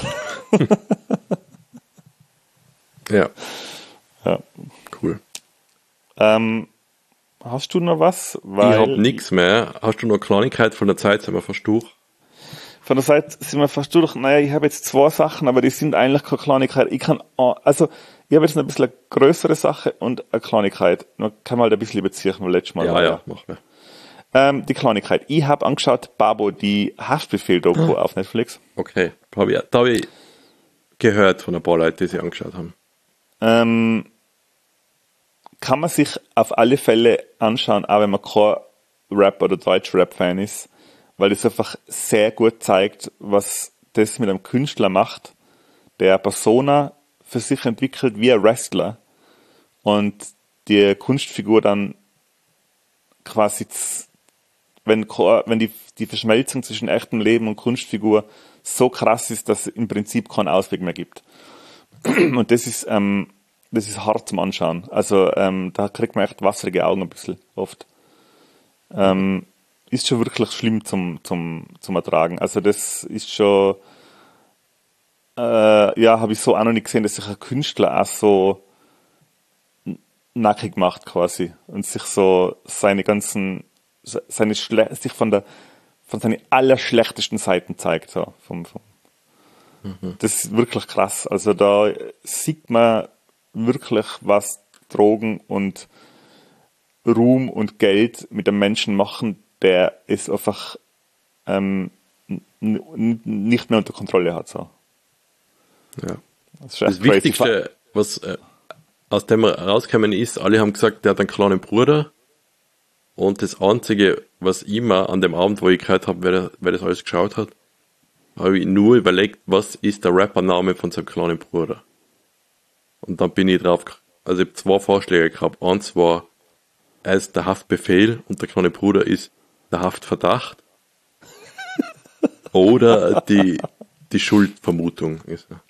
Ja, Ja. cool. Ähm, hast du noch was? Ich Weil habe nichts mehr. Hast du noch eine Kleinigkeit von der Zeit, sind wir fast durch? Von der Seite sind wir fast durch. Naja, ich habe jetzt zwei Sachen, aber die sind eigentlich keine Kleinigkeit. Ich kann, also, ich habe jetzt noch ein bisschen eine größere Sache und eine Kleinigkeit. Man kann mal ein bisschen überziehen, weil letztes Mal Ja, war ja, mach wir. Ähm, die Kleinigkeit. Ich habe angeschaut, Babo, die Haftbefehl-Doku auf Netflix. Okay, hab ich, da habe ich gehört von ein paar Leuten, die sie angeschaut haben. Ähm, kann man sich auf alle Fälle anschauen, auch wenn man kein Rap- oder Deutsch-Rap-Fan ist, weil es einfach sehr gut zeigt, was das mit einem Künstler macht, der Persona für sich entwickelt wie ein Wrestler und die Kunstfigur dann quasi, z- wenn, ko- wenn die, die Verschmelzung zwischen echtem Leben und Kunstfigur so krass ist, dass es im Prinzip keinen Ausweg mehr gibt. Und das ist, ähm, das ist hart zum Anschauen. Also ähm, da kriegt man echt wasserige Augen ein bisschen oft. Ähm, ist schon wirklich schlimm zum, zum, zum Ertragen. Also das ist schon, äh, ja, habe ich so auch noch nicht gesehen, dass sich ein Künstler auch so n- nackig macht quasi und sich so seine ganzen, se- seine Schle sich von der, von seinen allerschlechtesten Seiten zeigt. So, vom, vom. Das ist wirklich krass. Also da sieht man wirklich, was Drogen und Ruhm und Geld mit einem Menschen machen, der es einfach ähm, n- n- nicht mehr unter Kontrolle hat. So. Ja. Das ist echt Das crazy. Wichtigste, was äh, aus dem rausgekommen ist, alle haben gesagt, der hat einen kleinen Bruder. Und das Einzige, was ich mir an dem Abend, wo ich gehört habe, wer, wer das alles geschaut hat, habe ich nur überlegt, was ist der Rappername von seinem kleinen Bruder. Und dann bin ich drauf, ge- also ich habe zwei Vorschläge gehabt. Eins war, er ist der Haftbefehl und der kleine Bruder ist der Haftverdacht. Oder die, die Schuldvermutung ist er.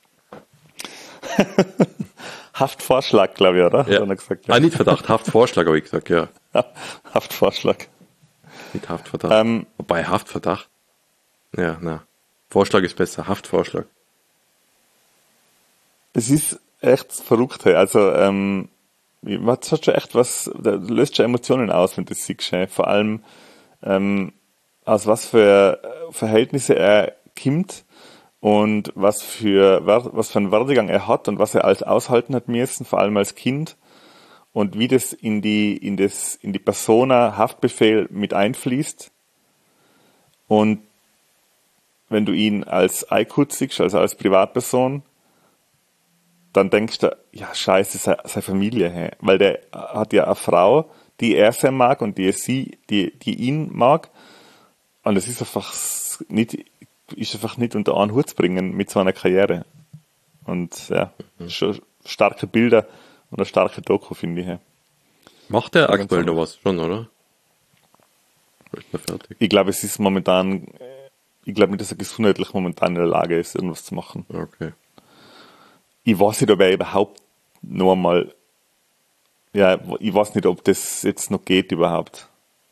Haftvorschlag, glaube ich, oder? Hat Ja. einer gesagt, Ah, nicht Verdacht, Haftvorschlag habe ich gesagt, ja. ja. Haftvorschlag. Nicht Haftverdacht. Ähm, Wobei Haftverdacht. Ja, na. Vorschlag ist besser, Haftvorschlag. Es ist echt verrückt. Hey. Also, ähm, das hat schon echt was, das löst schon Emotionen aus, wenn du das siehst. Hey. Vor allem, ähm, aus was für Verhältnisse er kommt und was für, was für einen Werdegang er hat und was er alles aushalten hat müssen, vor allem als Kind. und wie das in die, in das, in die Persona Haftbefehl mit einfließt. Und wenn du ihn als Aykut siehst, also als Privatperson, dann denkst du, ja, scheiße, seine, seine Familie, hey. Weil der hat ja eine Frau, die er sehr mag und die sie, die, die ihn mag. Und es ist einfach nicht, ist einfach nicht unter einen Hut zu bringen mit so einer Karriere. Und ja, mhm. schon starke Bilder und eine starke Doku, finde ich. Hey. Macht er aktuell noch was schon, oder? Ist er fertig? Ich glaube, es ist momentan, ich glaube nicht, dass er gesundheitlich momentan in der Lage ist, irgendwas zu machen. Okay. Ich weiß nicht, ob er überhaupt noch einmal, ja, ich weiß nicht, ob das jetzt noch geht überhaupt.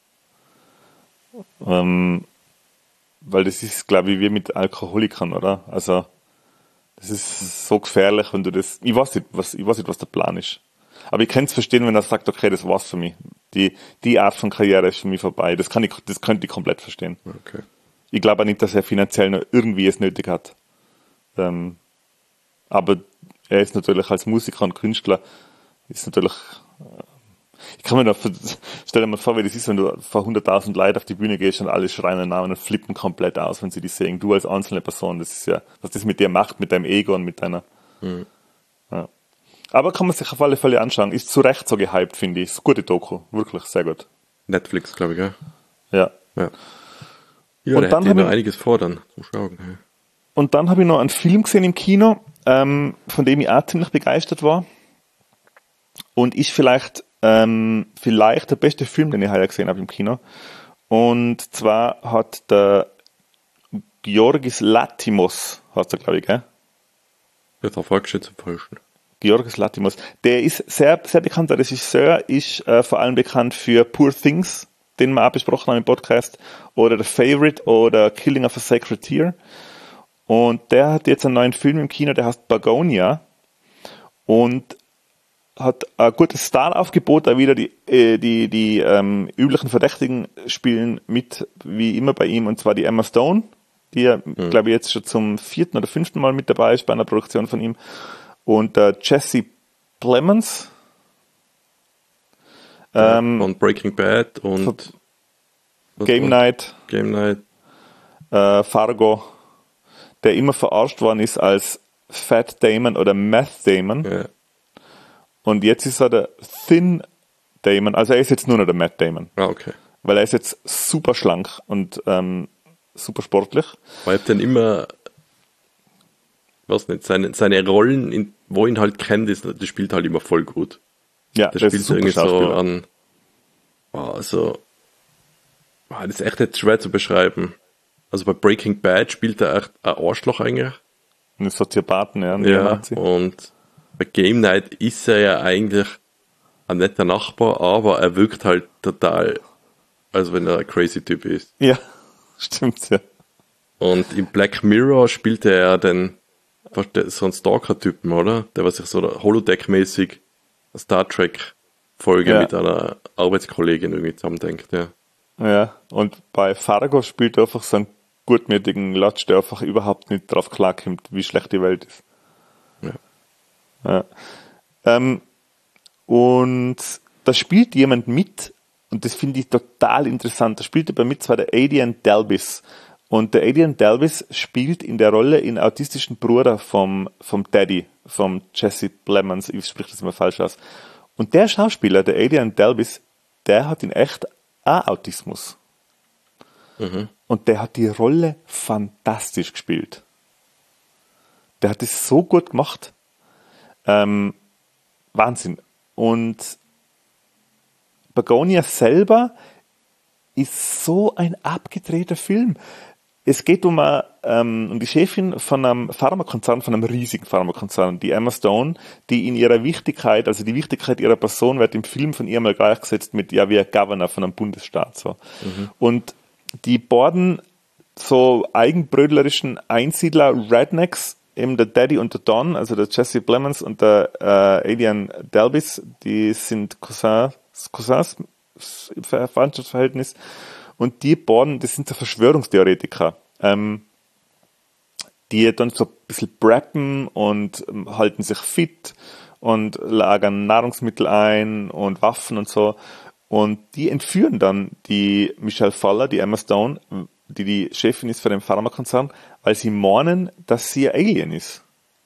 Ähm, weil das ist, glaube ich, wie mit Alkoholikern, oder? Also, das ist so gefährlich, wenn du das, ich weiß nicht, was, ich weiß nicht, was der Plan ist. Aber ich kann es verstehen, wenn er sagt, okay, das war's für mich. Die, die Art von Karriere ist für mich vorbei. Das kann ich, das könnte ich komplett verstehen. Okay. Ich glaube auch nicht, dass er finanziell noch irgendwie es nötig hat. Ähm, aber er ist natürlich als Musiker und Künstler, ist natürlich, äh, ich kann mir noch, stell dir mal vor, wie das ist, wenn du vor hunderttausend Leuten auf die Bühne gehst und alle schreien einen Namen und flippen komplett aus, wenn sie dich sehen. Du als einzelne Person, das ist ja, was das mit dir macht, mit deinem Ego und mit deiner, mhm. ja. Aber kann man sich auf alle Fälle anschauen. Ist zu Recht so gehypt, finde ich. Ist eine gute Doku. Wirklich, sehr gut. Netflix, glaube ich, gell? Ja. Ja, ja und dann habe ich noch einiges vor dann zum Schauen. Ja. Und dann habe ich noch einen Film gesehen im Kino, ähm, von dem ich auch ziemlich begeistert war. Und ist vielleicht, ähm, vielleicht der beste Film, den ich heuer gesehen habe im Kino. Und zwar hat der Georgis Latimos, heißt er, glaube ich, gell? Ja, da fragst du jetzt am falschen. Georgis Latimos. Der ist sehr, sehr bekannter Regisseur, ist äh, vor allem bekannt für Poor Things, den wir auch besprochen haben im Podcast, oder The Favorite oder Killing of a Sacred Deer. Und der hat jetzt einen neuen Film im Kino, der heißt Begonia und hat ein gutes Star-Aufgebot, da wieder die, äh, die, die ähm, üblichen Verdächtigen spielen mit, wie immer bei ihm, und zwar die Emma Stone, die ja, mhm. glaube ich, jetzt schon zum vierten oder fünften Mal mit dabei ist bei einer Produktion von ihm. Und äh, Jesse Plemons. Ähm, von Breaking Bad und Game Night. Game Night. Äh, Fargo. Der immer verarscht worden ist als Fat Damon oder Meth Damon. Ja. Und jetzt ist er der Thin Damon. Also er ist jetzt nur noch der Matt Damon. Ah, okay. Weil er ist jetzt super schlank und ähm, super sportlich. Weil ich dann immer... weiß nicht, seine, seine Rollen, in, wo ihn halt kennt, ist, das spielt halt immer voll gut. Ja, das spielt irgendwie so an, also, das ist echt jetzt schwer zu beschreiben. Also bei Breaking Bad spielt er echt ein Arschloch eigentlich. Ein Soziopathen, ja. Ja, und bei Game Night ist er ja eigentlich ein netter Nachbar, aber er wirkt halt total, als wenn er ein crazy Typ ist. Ja, stimmt, ja. Und in Black Mirror spielte er den so ein Stalker-Typen, oder? Der was sich so Holodeck-mäßig eine Star Trek-Folge ja. mit einer Arbeitskollegin irgendwie zusammendenkt, ja. Ja, und bei Fargo spielt er einfach so einen gutmütigen Latsch, der einfach überhaupt nicht drauf klarkommt, wie schlecht die Welt ist. Ja. Ja. Ähm, und da spielt jemand mit, und das finde ich total interessant, da spielt er mit, zwar der Adrian Dalbis. Und der Adrian Dalbis spielt in der Rolle den autistischen Bruder vom, vom Daddy, vom Jesse Plemons, ich spreche das immer falsch aus. Und der Schauspieler, der Adrian Dalbis, der hat in echt auch Autismus. Mhm. Und der hat die Rolle fantastisch gespielt. Der hat es so gut gemacht. Ähm, Wahnsinn. Und Begonia selber ist so ein abgedrehter Film. Es geht um, eine, ähm, um die Chefin von einem Pharmakonzern, von einem riesigen Pharmakonzern, die Emma Stone, die in ihrer Wichtigkeit, also die Wichtigkeit ihrer Person wird im Film von ihr mal gleichgesetzt mit, ja, wie ein Governor von einem Bundesstaat, so. Mhm. Und die borden so eigenbrödlerischen Einsiedler, Rednecks, eben der Daddy und der Don, also der Jesse Plemons und der äh, Adrian Dalbis, die sind Cousins, Cousins, Verwandtschaftsverhältnis. Und die beiden, das sind so Verschwörungstheoretiker, ähm, die dann so ein bisschen preppen und ähm, halten sich fit und lagern Nahrungsmittel ein und Waffen und so. Und die entführen dann die Michelle Pfeiffer, die Emma Stone, die die Chefin ist für den Pharmakonzern, weil sie meinen, dass sie ein Alien ist.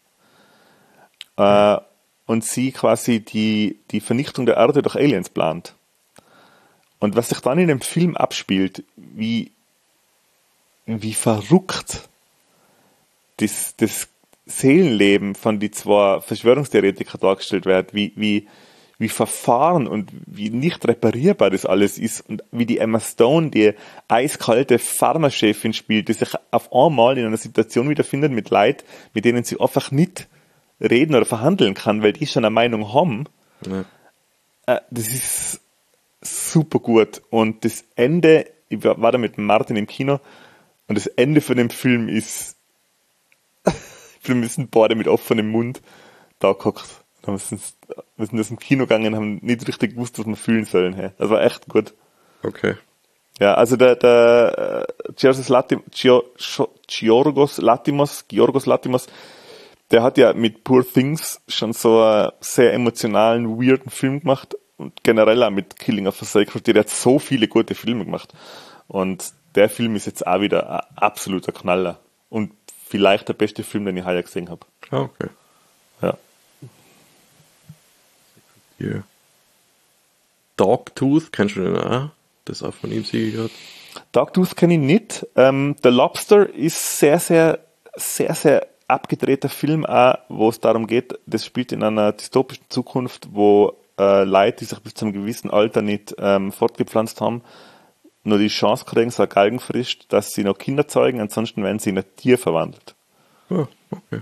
Äh, und sie quasi die, die Vernichtung der Erde durch Aliens plant. Und was sich dann in dem Film abspielt, wie, wie verrückt das, das Seelenleben von die zwei Verschwörungstheoretiker dargestellt wird, wie, wie, wie verfahren und wie nicht reparierbar das alles ist und wie die Emma Stone, die eiskalte Pharmachefin spielt, die sich auf einmal in einer Situation wiederfindet mit Leuten, mit denen sie einfach nicht reden oder verhandeln kann, weil die schon eine Meinung haben. Ja. Äh, das ist super gut. Und das Ende, ich war da mit Martin im Kino und das Ende von dem Film ist, wir müssen beide mit offenem Mund da gehockt. Wir sind, wir sind aus dem Kino gegangen und haben nicht richtig gewusst, was wir fühlen sollen. Hey. Das war echt gut. Okay. Ja, also der, der Giorgos Latimos, Giorgos Latimos, Giorgos Latimos, der hat ja mit Poor Things schon so einen sehr emotionalen, weirden Film gemacht und generell auch mit Killing of a Sacred Deer. Der hat so viele gute Filme gemacht. Und der Film ist jetzt auch wieder ein absoluter Knaller. Und vielleicht der beste Film, den ich heuer gesehen habe. Ah, okay. Ja. Yeah. Dogtooth, kennst du den auch? Das auch von ihm sie gehört. Dogtooth kenne ich nicht. Ähm, The Lobster ist sehr, sehr, sehr, sehr abgedrehter Film, auch, wo es darum geht, das spielt in einer dystopischen Zukunft, wo äh, Leute, die sich bis zu einem gewissen Alter nicht ähm, fortgepflanzt haben, nur die Chance kriegen, so eine Galgenfrist, dass sie noch Kinder zeugen, ansonsten werden sie in ein Tier verwandelt. Oh, okay.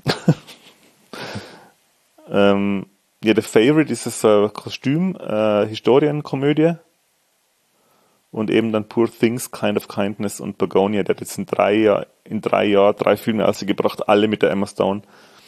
ähm, ja, The Favorite ist so eine Kostüm, äh, Historienkomödie. Und eben dann Poor Things, Kind of Kindness und Begonia, der hat jetzt in drei Jahren, in drei Jahren drei Filme ausgebracht, alle mit der Emma Stone.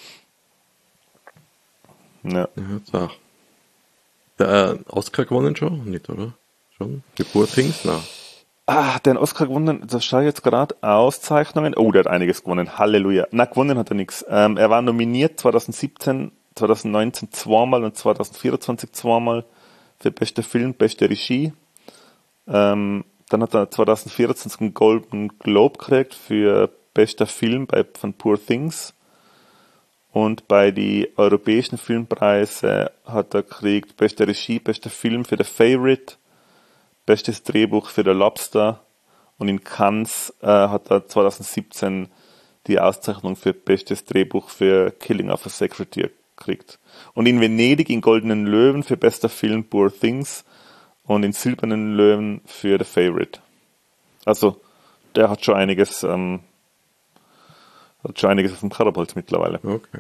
Ja. Ja, der äh, Oscar gewonnen schon? Nicht, oder? Schon? Die Poor Things? Nein. Ah, der Oscar gewonnen, das schaue ich jetzt gerade, Auszeichnungen. Oh, der hat einiges gewonnen, Halleluja. Na, gewonnen hat er nichts. Ähm, er war nominiert zwanzig siebzehn, zwanzig neunzehn zweimal und zwanzig vierundzwanzig zweimal für beste Film, beste Regie. Ähm, dann hat er zwanzig vierzehn einen Golden Globe gekriegt für bester Film bei, von Poor Things. Und bei die europäischen Filmpreise hat er gekriegt beste Regie, bester Film für The Favorite, bestes Drehbuch für The Lobster und in Cannes äh, hat er zwanzig siebzehn die Auszeichnung für bestes Drehbuch für Killing of a Sacred Deer gekriegt. Und in Venedig in Goldenen Löwen für bester Film Poor Things und in Silbernen Löwen für The Favorite. Also, der hat schon einiges, ähm, hat schon einiges auf dem Karabholz mittlerweile. Okay.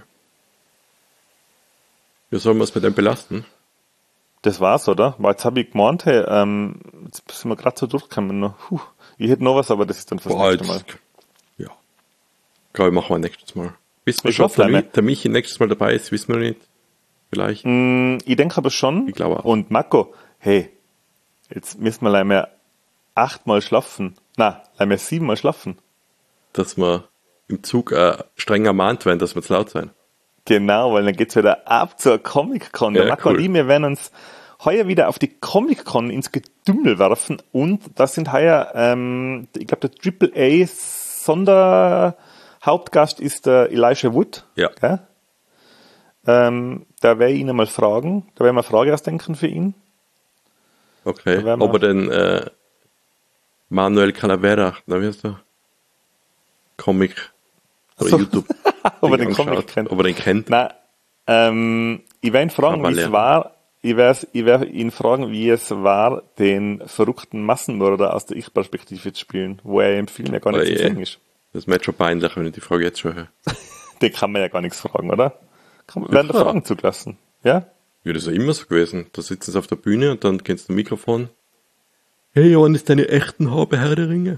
Wie sollen wir es mit dem belasten? Das war's, oder? Weil jetzt habe ich gemeint, hey, ähm, jetzt sind wir gerade so durchgekommen. Noch, puh, ich hätte noch was, aber das ist dann fürs Boah, nächste Mal. Jetzt, ja. Glaube ich, machen wir nächstes Mal. Wissen wir Ich schon, hoffe, ob der, ne? Mi- der Michi nächstes Mal dabei ist, wissen wir nicht. Vielleicht. Mm, ich denke aber schon. Ich glaube auch. Und Marco, hey, jetzt müssen wir leider mehr achtmal schlafen. Na, leider mehr siebenmal schlafen. Dass wir im Zug äh, streng ermahnt werden, dass wir zu laut sein. Genau, weil dann geht's wieder ab zur Comic-Con. Der Ja, Marco cool. und ich, wir werden uns heuer wieder auf die Comic-Con ins Gedümmel werfen und das sind heuer, ähm, ich glaube, der Triple A Sonderhauptgast ist der Elijah Wood. Ja. Gell? Ähm, da werde ich ihn mal fragen, da werden wir eine Frage ausdenken für ihn. Okay. Da werden wir- Ob er den äh, Manuel Calavera, na wie heißt der? Comic oder So. YouTube. Ob er den anschaut. Comic kennt. Ob er den kennt. Na, ähm, ich werde ihn fragen, Aber wie es lernen. war. Ich werde ich werd ihn fragen, wie es war, den verrückten Massenmörder aus der Ich-Perspektive zu spielen, wo er im Film ja gar nicht Oh zu je. sehen ist. Das ist mir jetzt schon peinlich, wenn ich die Frage jetzt schon höre. Den kann man ja gar nichts fragen, oder? Kann man, werden da Ja. Fragen zugelassen? Ja? Ja, das ist ja immer so gewesen. Da sitzen sie auf der Bühne und dann kennst du ein Mikrofon. Hey, wann ist deine echten Haare, Herr der Ringe?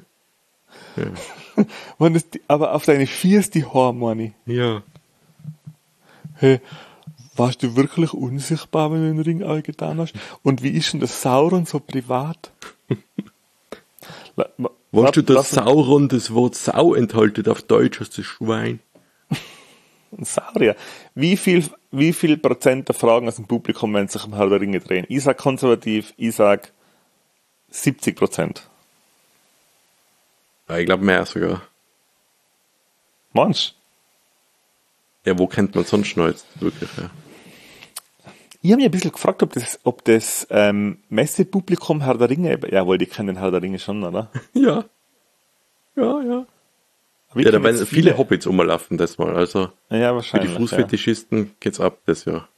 Wann ist die, aber auf deine Vier ist die Haare, Manni. Ja. Hey, warst du wirklich unsichtbar, wenn du den Ring angetan hast? Und wie ist denn das Sauron so privat? La- ma- Weißt du, lass- dass Sauron das Wort Sau enthaltet auf Deutsch, hast du Schwein? Ein Saurier. Wie viel, wie viel Prozent der Fragen aus dem Publikum werden sich um Herr der Ringe drehen? Ich sag konservativ, ich sag siebzig Prozent. Ja, ich glaube mehr sogar. Meinst du? Ja, wo kennt man sonst noch jetzt wirklich? Ja. Ich habe mich ein bisschen gefragt, ob das, ob das ähm, Messepublikum Herr der Ringe, jawohl, die kennen Herr der Ringe schon, oder? Ja. Ja, ja. Aber ja, da werden viele, viele Hobbits umlaufen das mal, also ja, wahrscheinlich, für die Fußfetischisten ja. geht's ab das Jahr.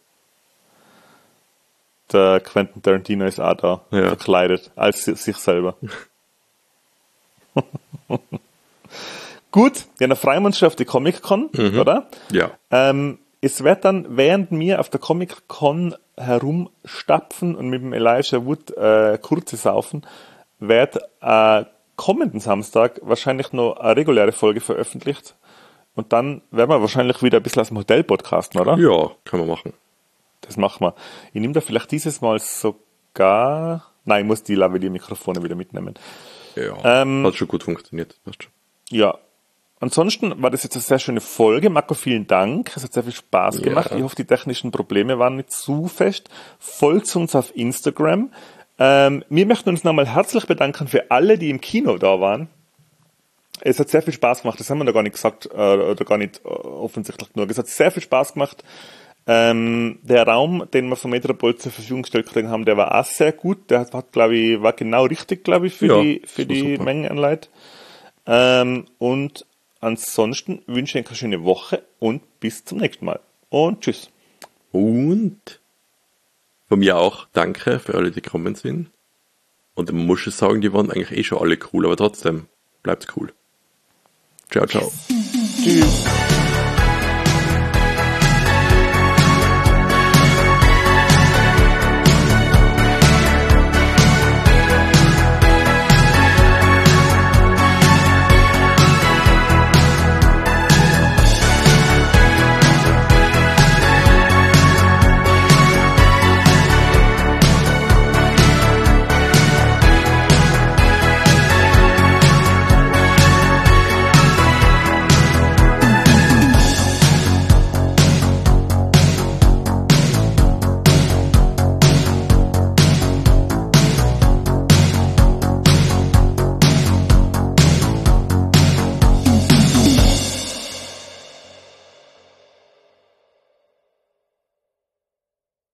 Der Quentin Tarantino ist auch da, ja. verkleidet, als sich selber. Gut, ja, dann freuen wir uns schon auf die Comic-Con, mhm. oder? Ja. Ähm, es wird dann, während wir auf der Comic-Con herumstapfen und mit dem Elijah Wood äh, kurze saufen, wird äh, kommenden Samstag wahrscheinlich noch eine reguläre Folge veröffentlicht. Und dann werden wir wahrscheinlich wieder ein bisschen aus dem Hotel podcasten, oder? Ja, kann man machen. Das machen wir. Ich nehme da vielleicht dieses Mal sogar... Nein, ich muss die Lavalier-Mikrofone wieder mitnehmen. Ja, ähm, hat schon gut funktioniert. Passt schon. Ja. Ansonsten war das jetzt eine sehr schöne Folge. Marco, vielen Dank. Es hat sehr viel Spaß gemacht. Ja. Ich hoffe, die technischen Probleme waren nicht zu fest. Folgt uns auf Instagram. Ähm, wir möchten uns nochmal herzlich bedanken für alle, die im Kino da waren. Es hat sehr viel Spaß gemacht. Das haben wir noch gar nicht gesagt, äh, oder gar nicht äh, offensichtlich genug. Es hat sehr viel Spaß gemacht. Ähm, der Raum, den wir vom Metropol zur Verfügung gestellt haben, der war auch sehr gut. Der hat, hat glaube ich, war genau richtig, glaube ich, für ja, die, für die super. Mengen an Leuten. Ähm, und ansonsten wünsche ich euch eine schöne Woche und bis zum nächsten Mal. Und tschüss. Und von mir auch danke für alle, die gekommen sind. Und man muss schon sagen, die waren eigentlich eh schon alle cool, aber trotzdem bleibt cool. Ciao, ciao. Tschüss.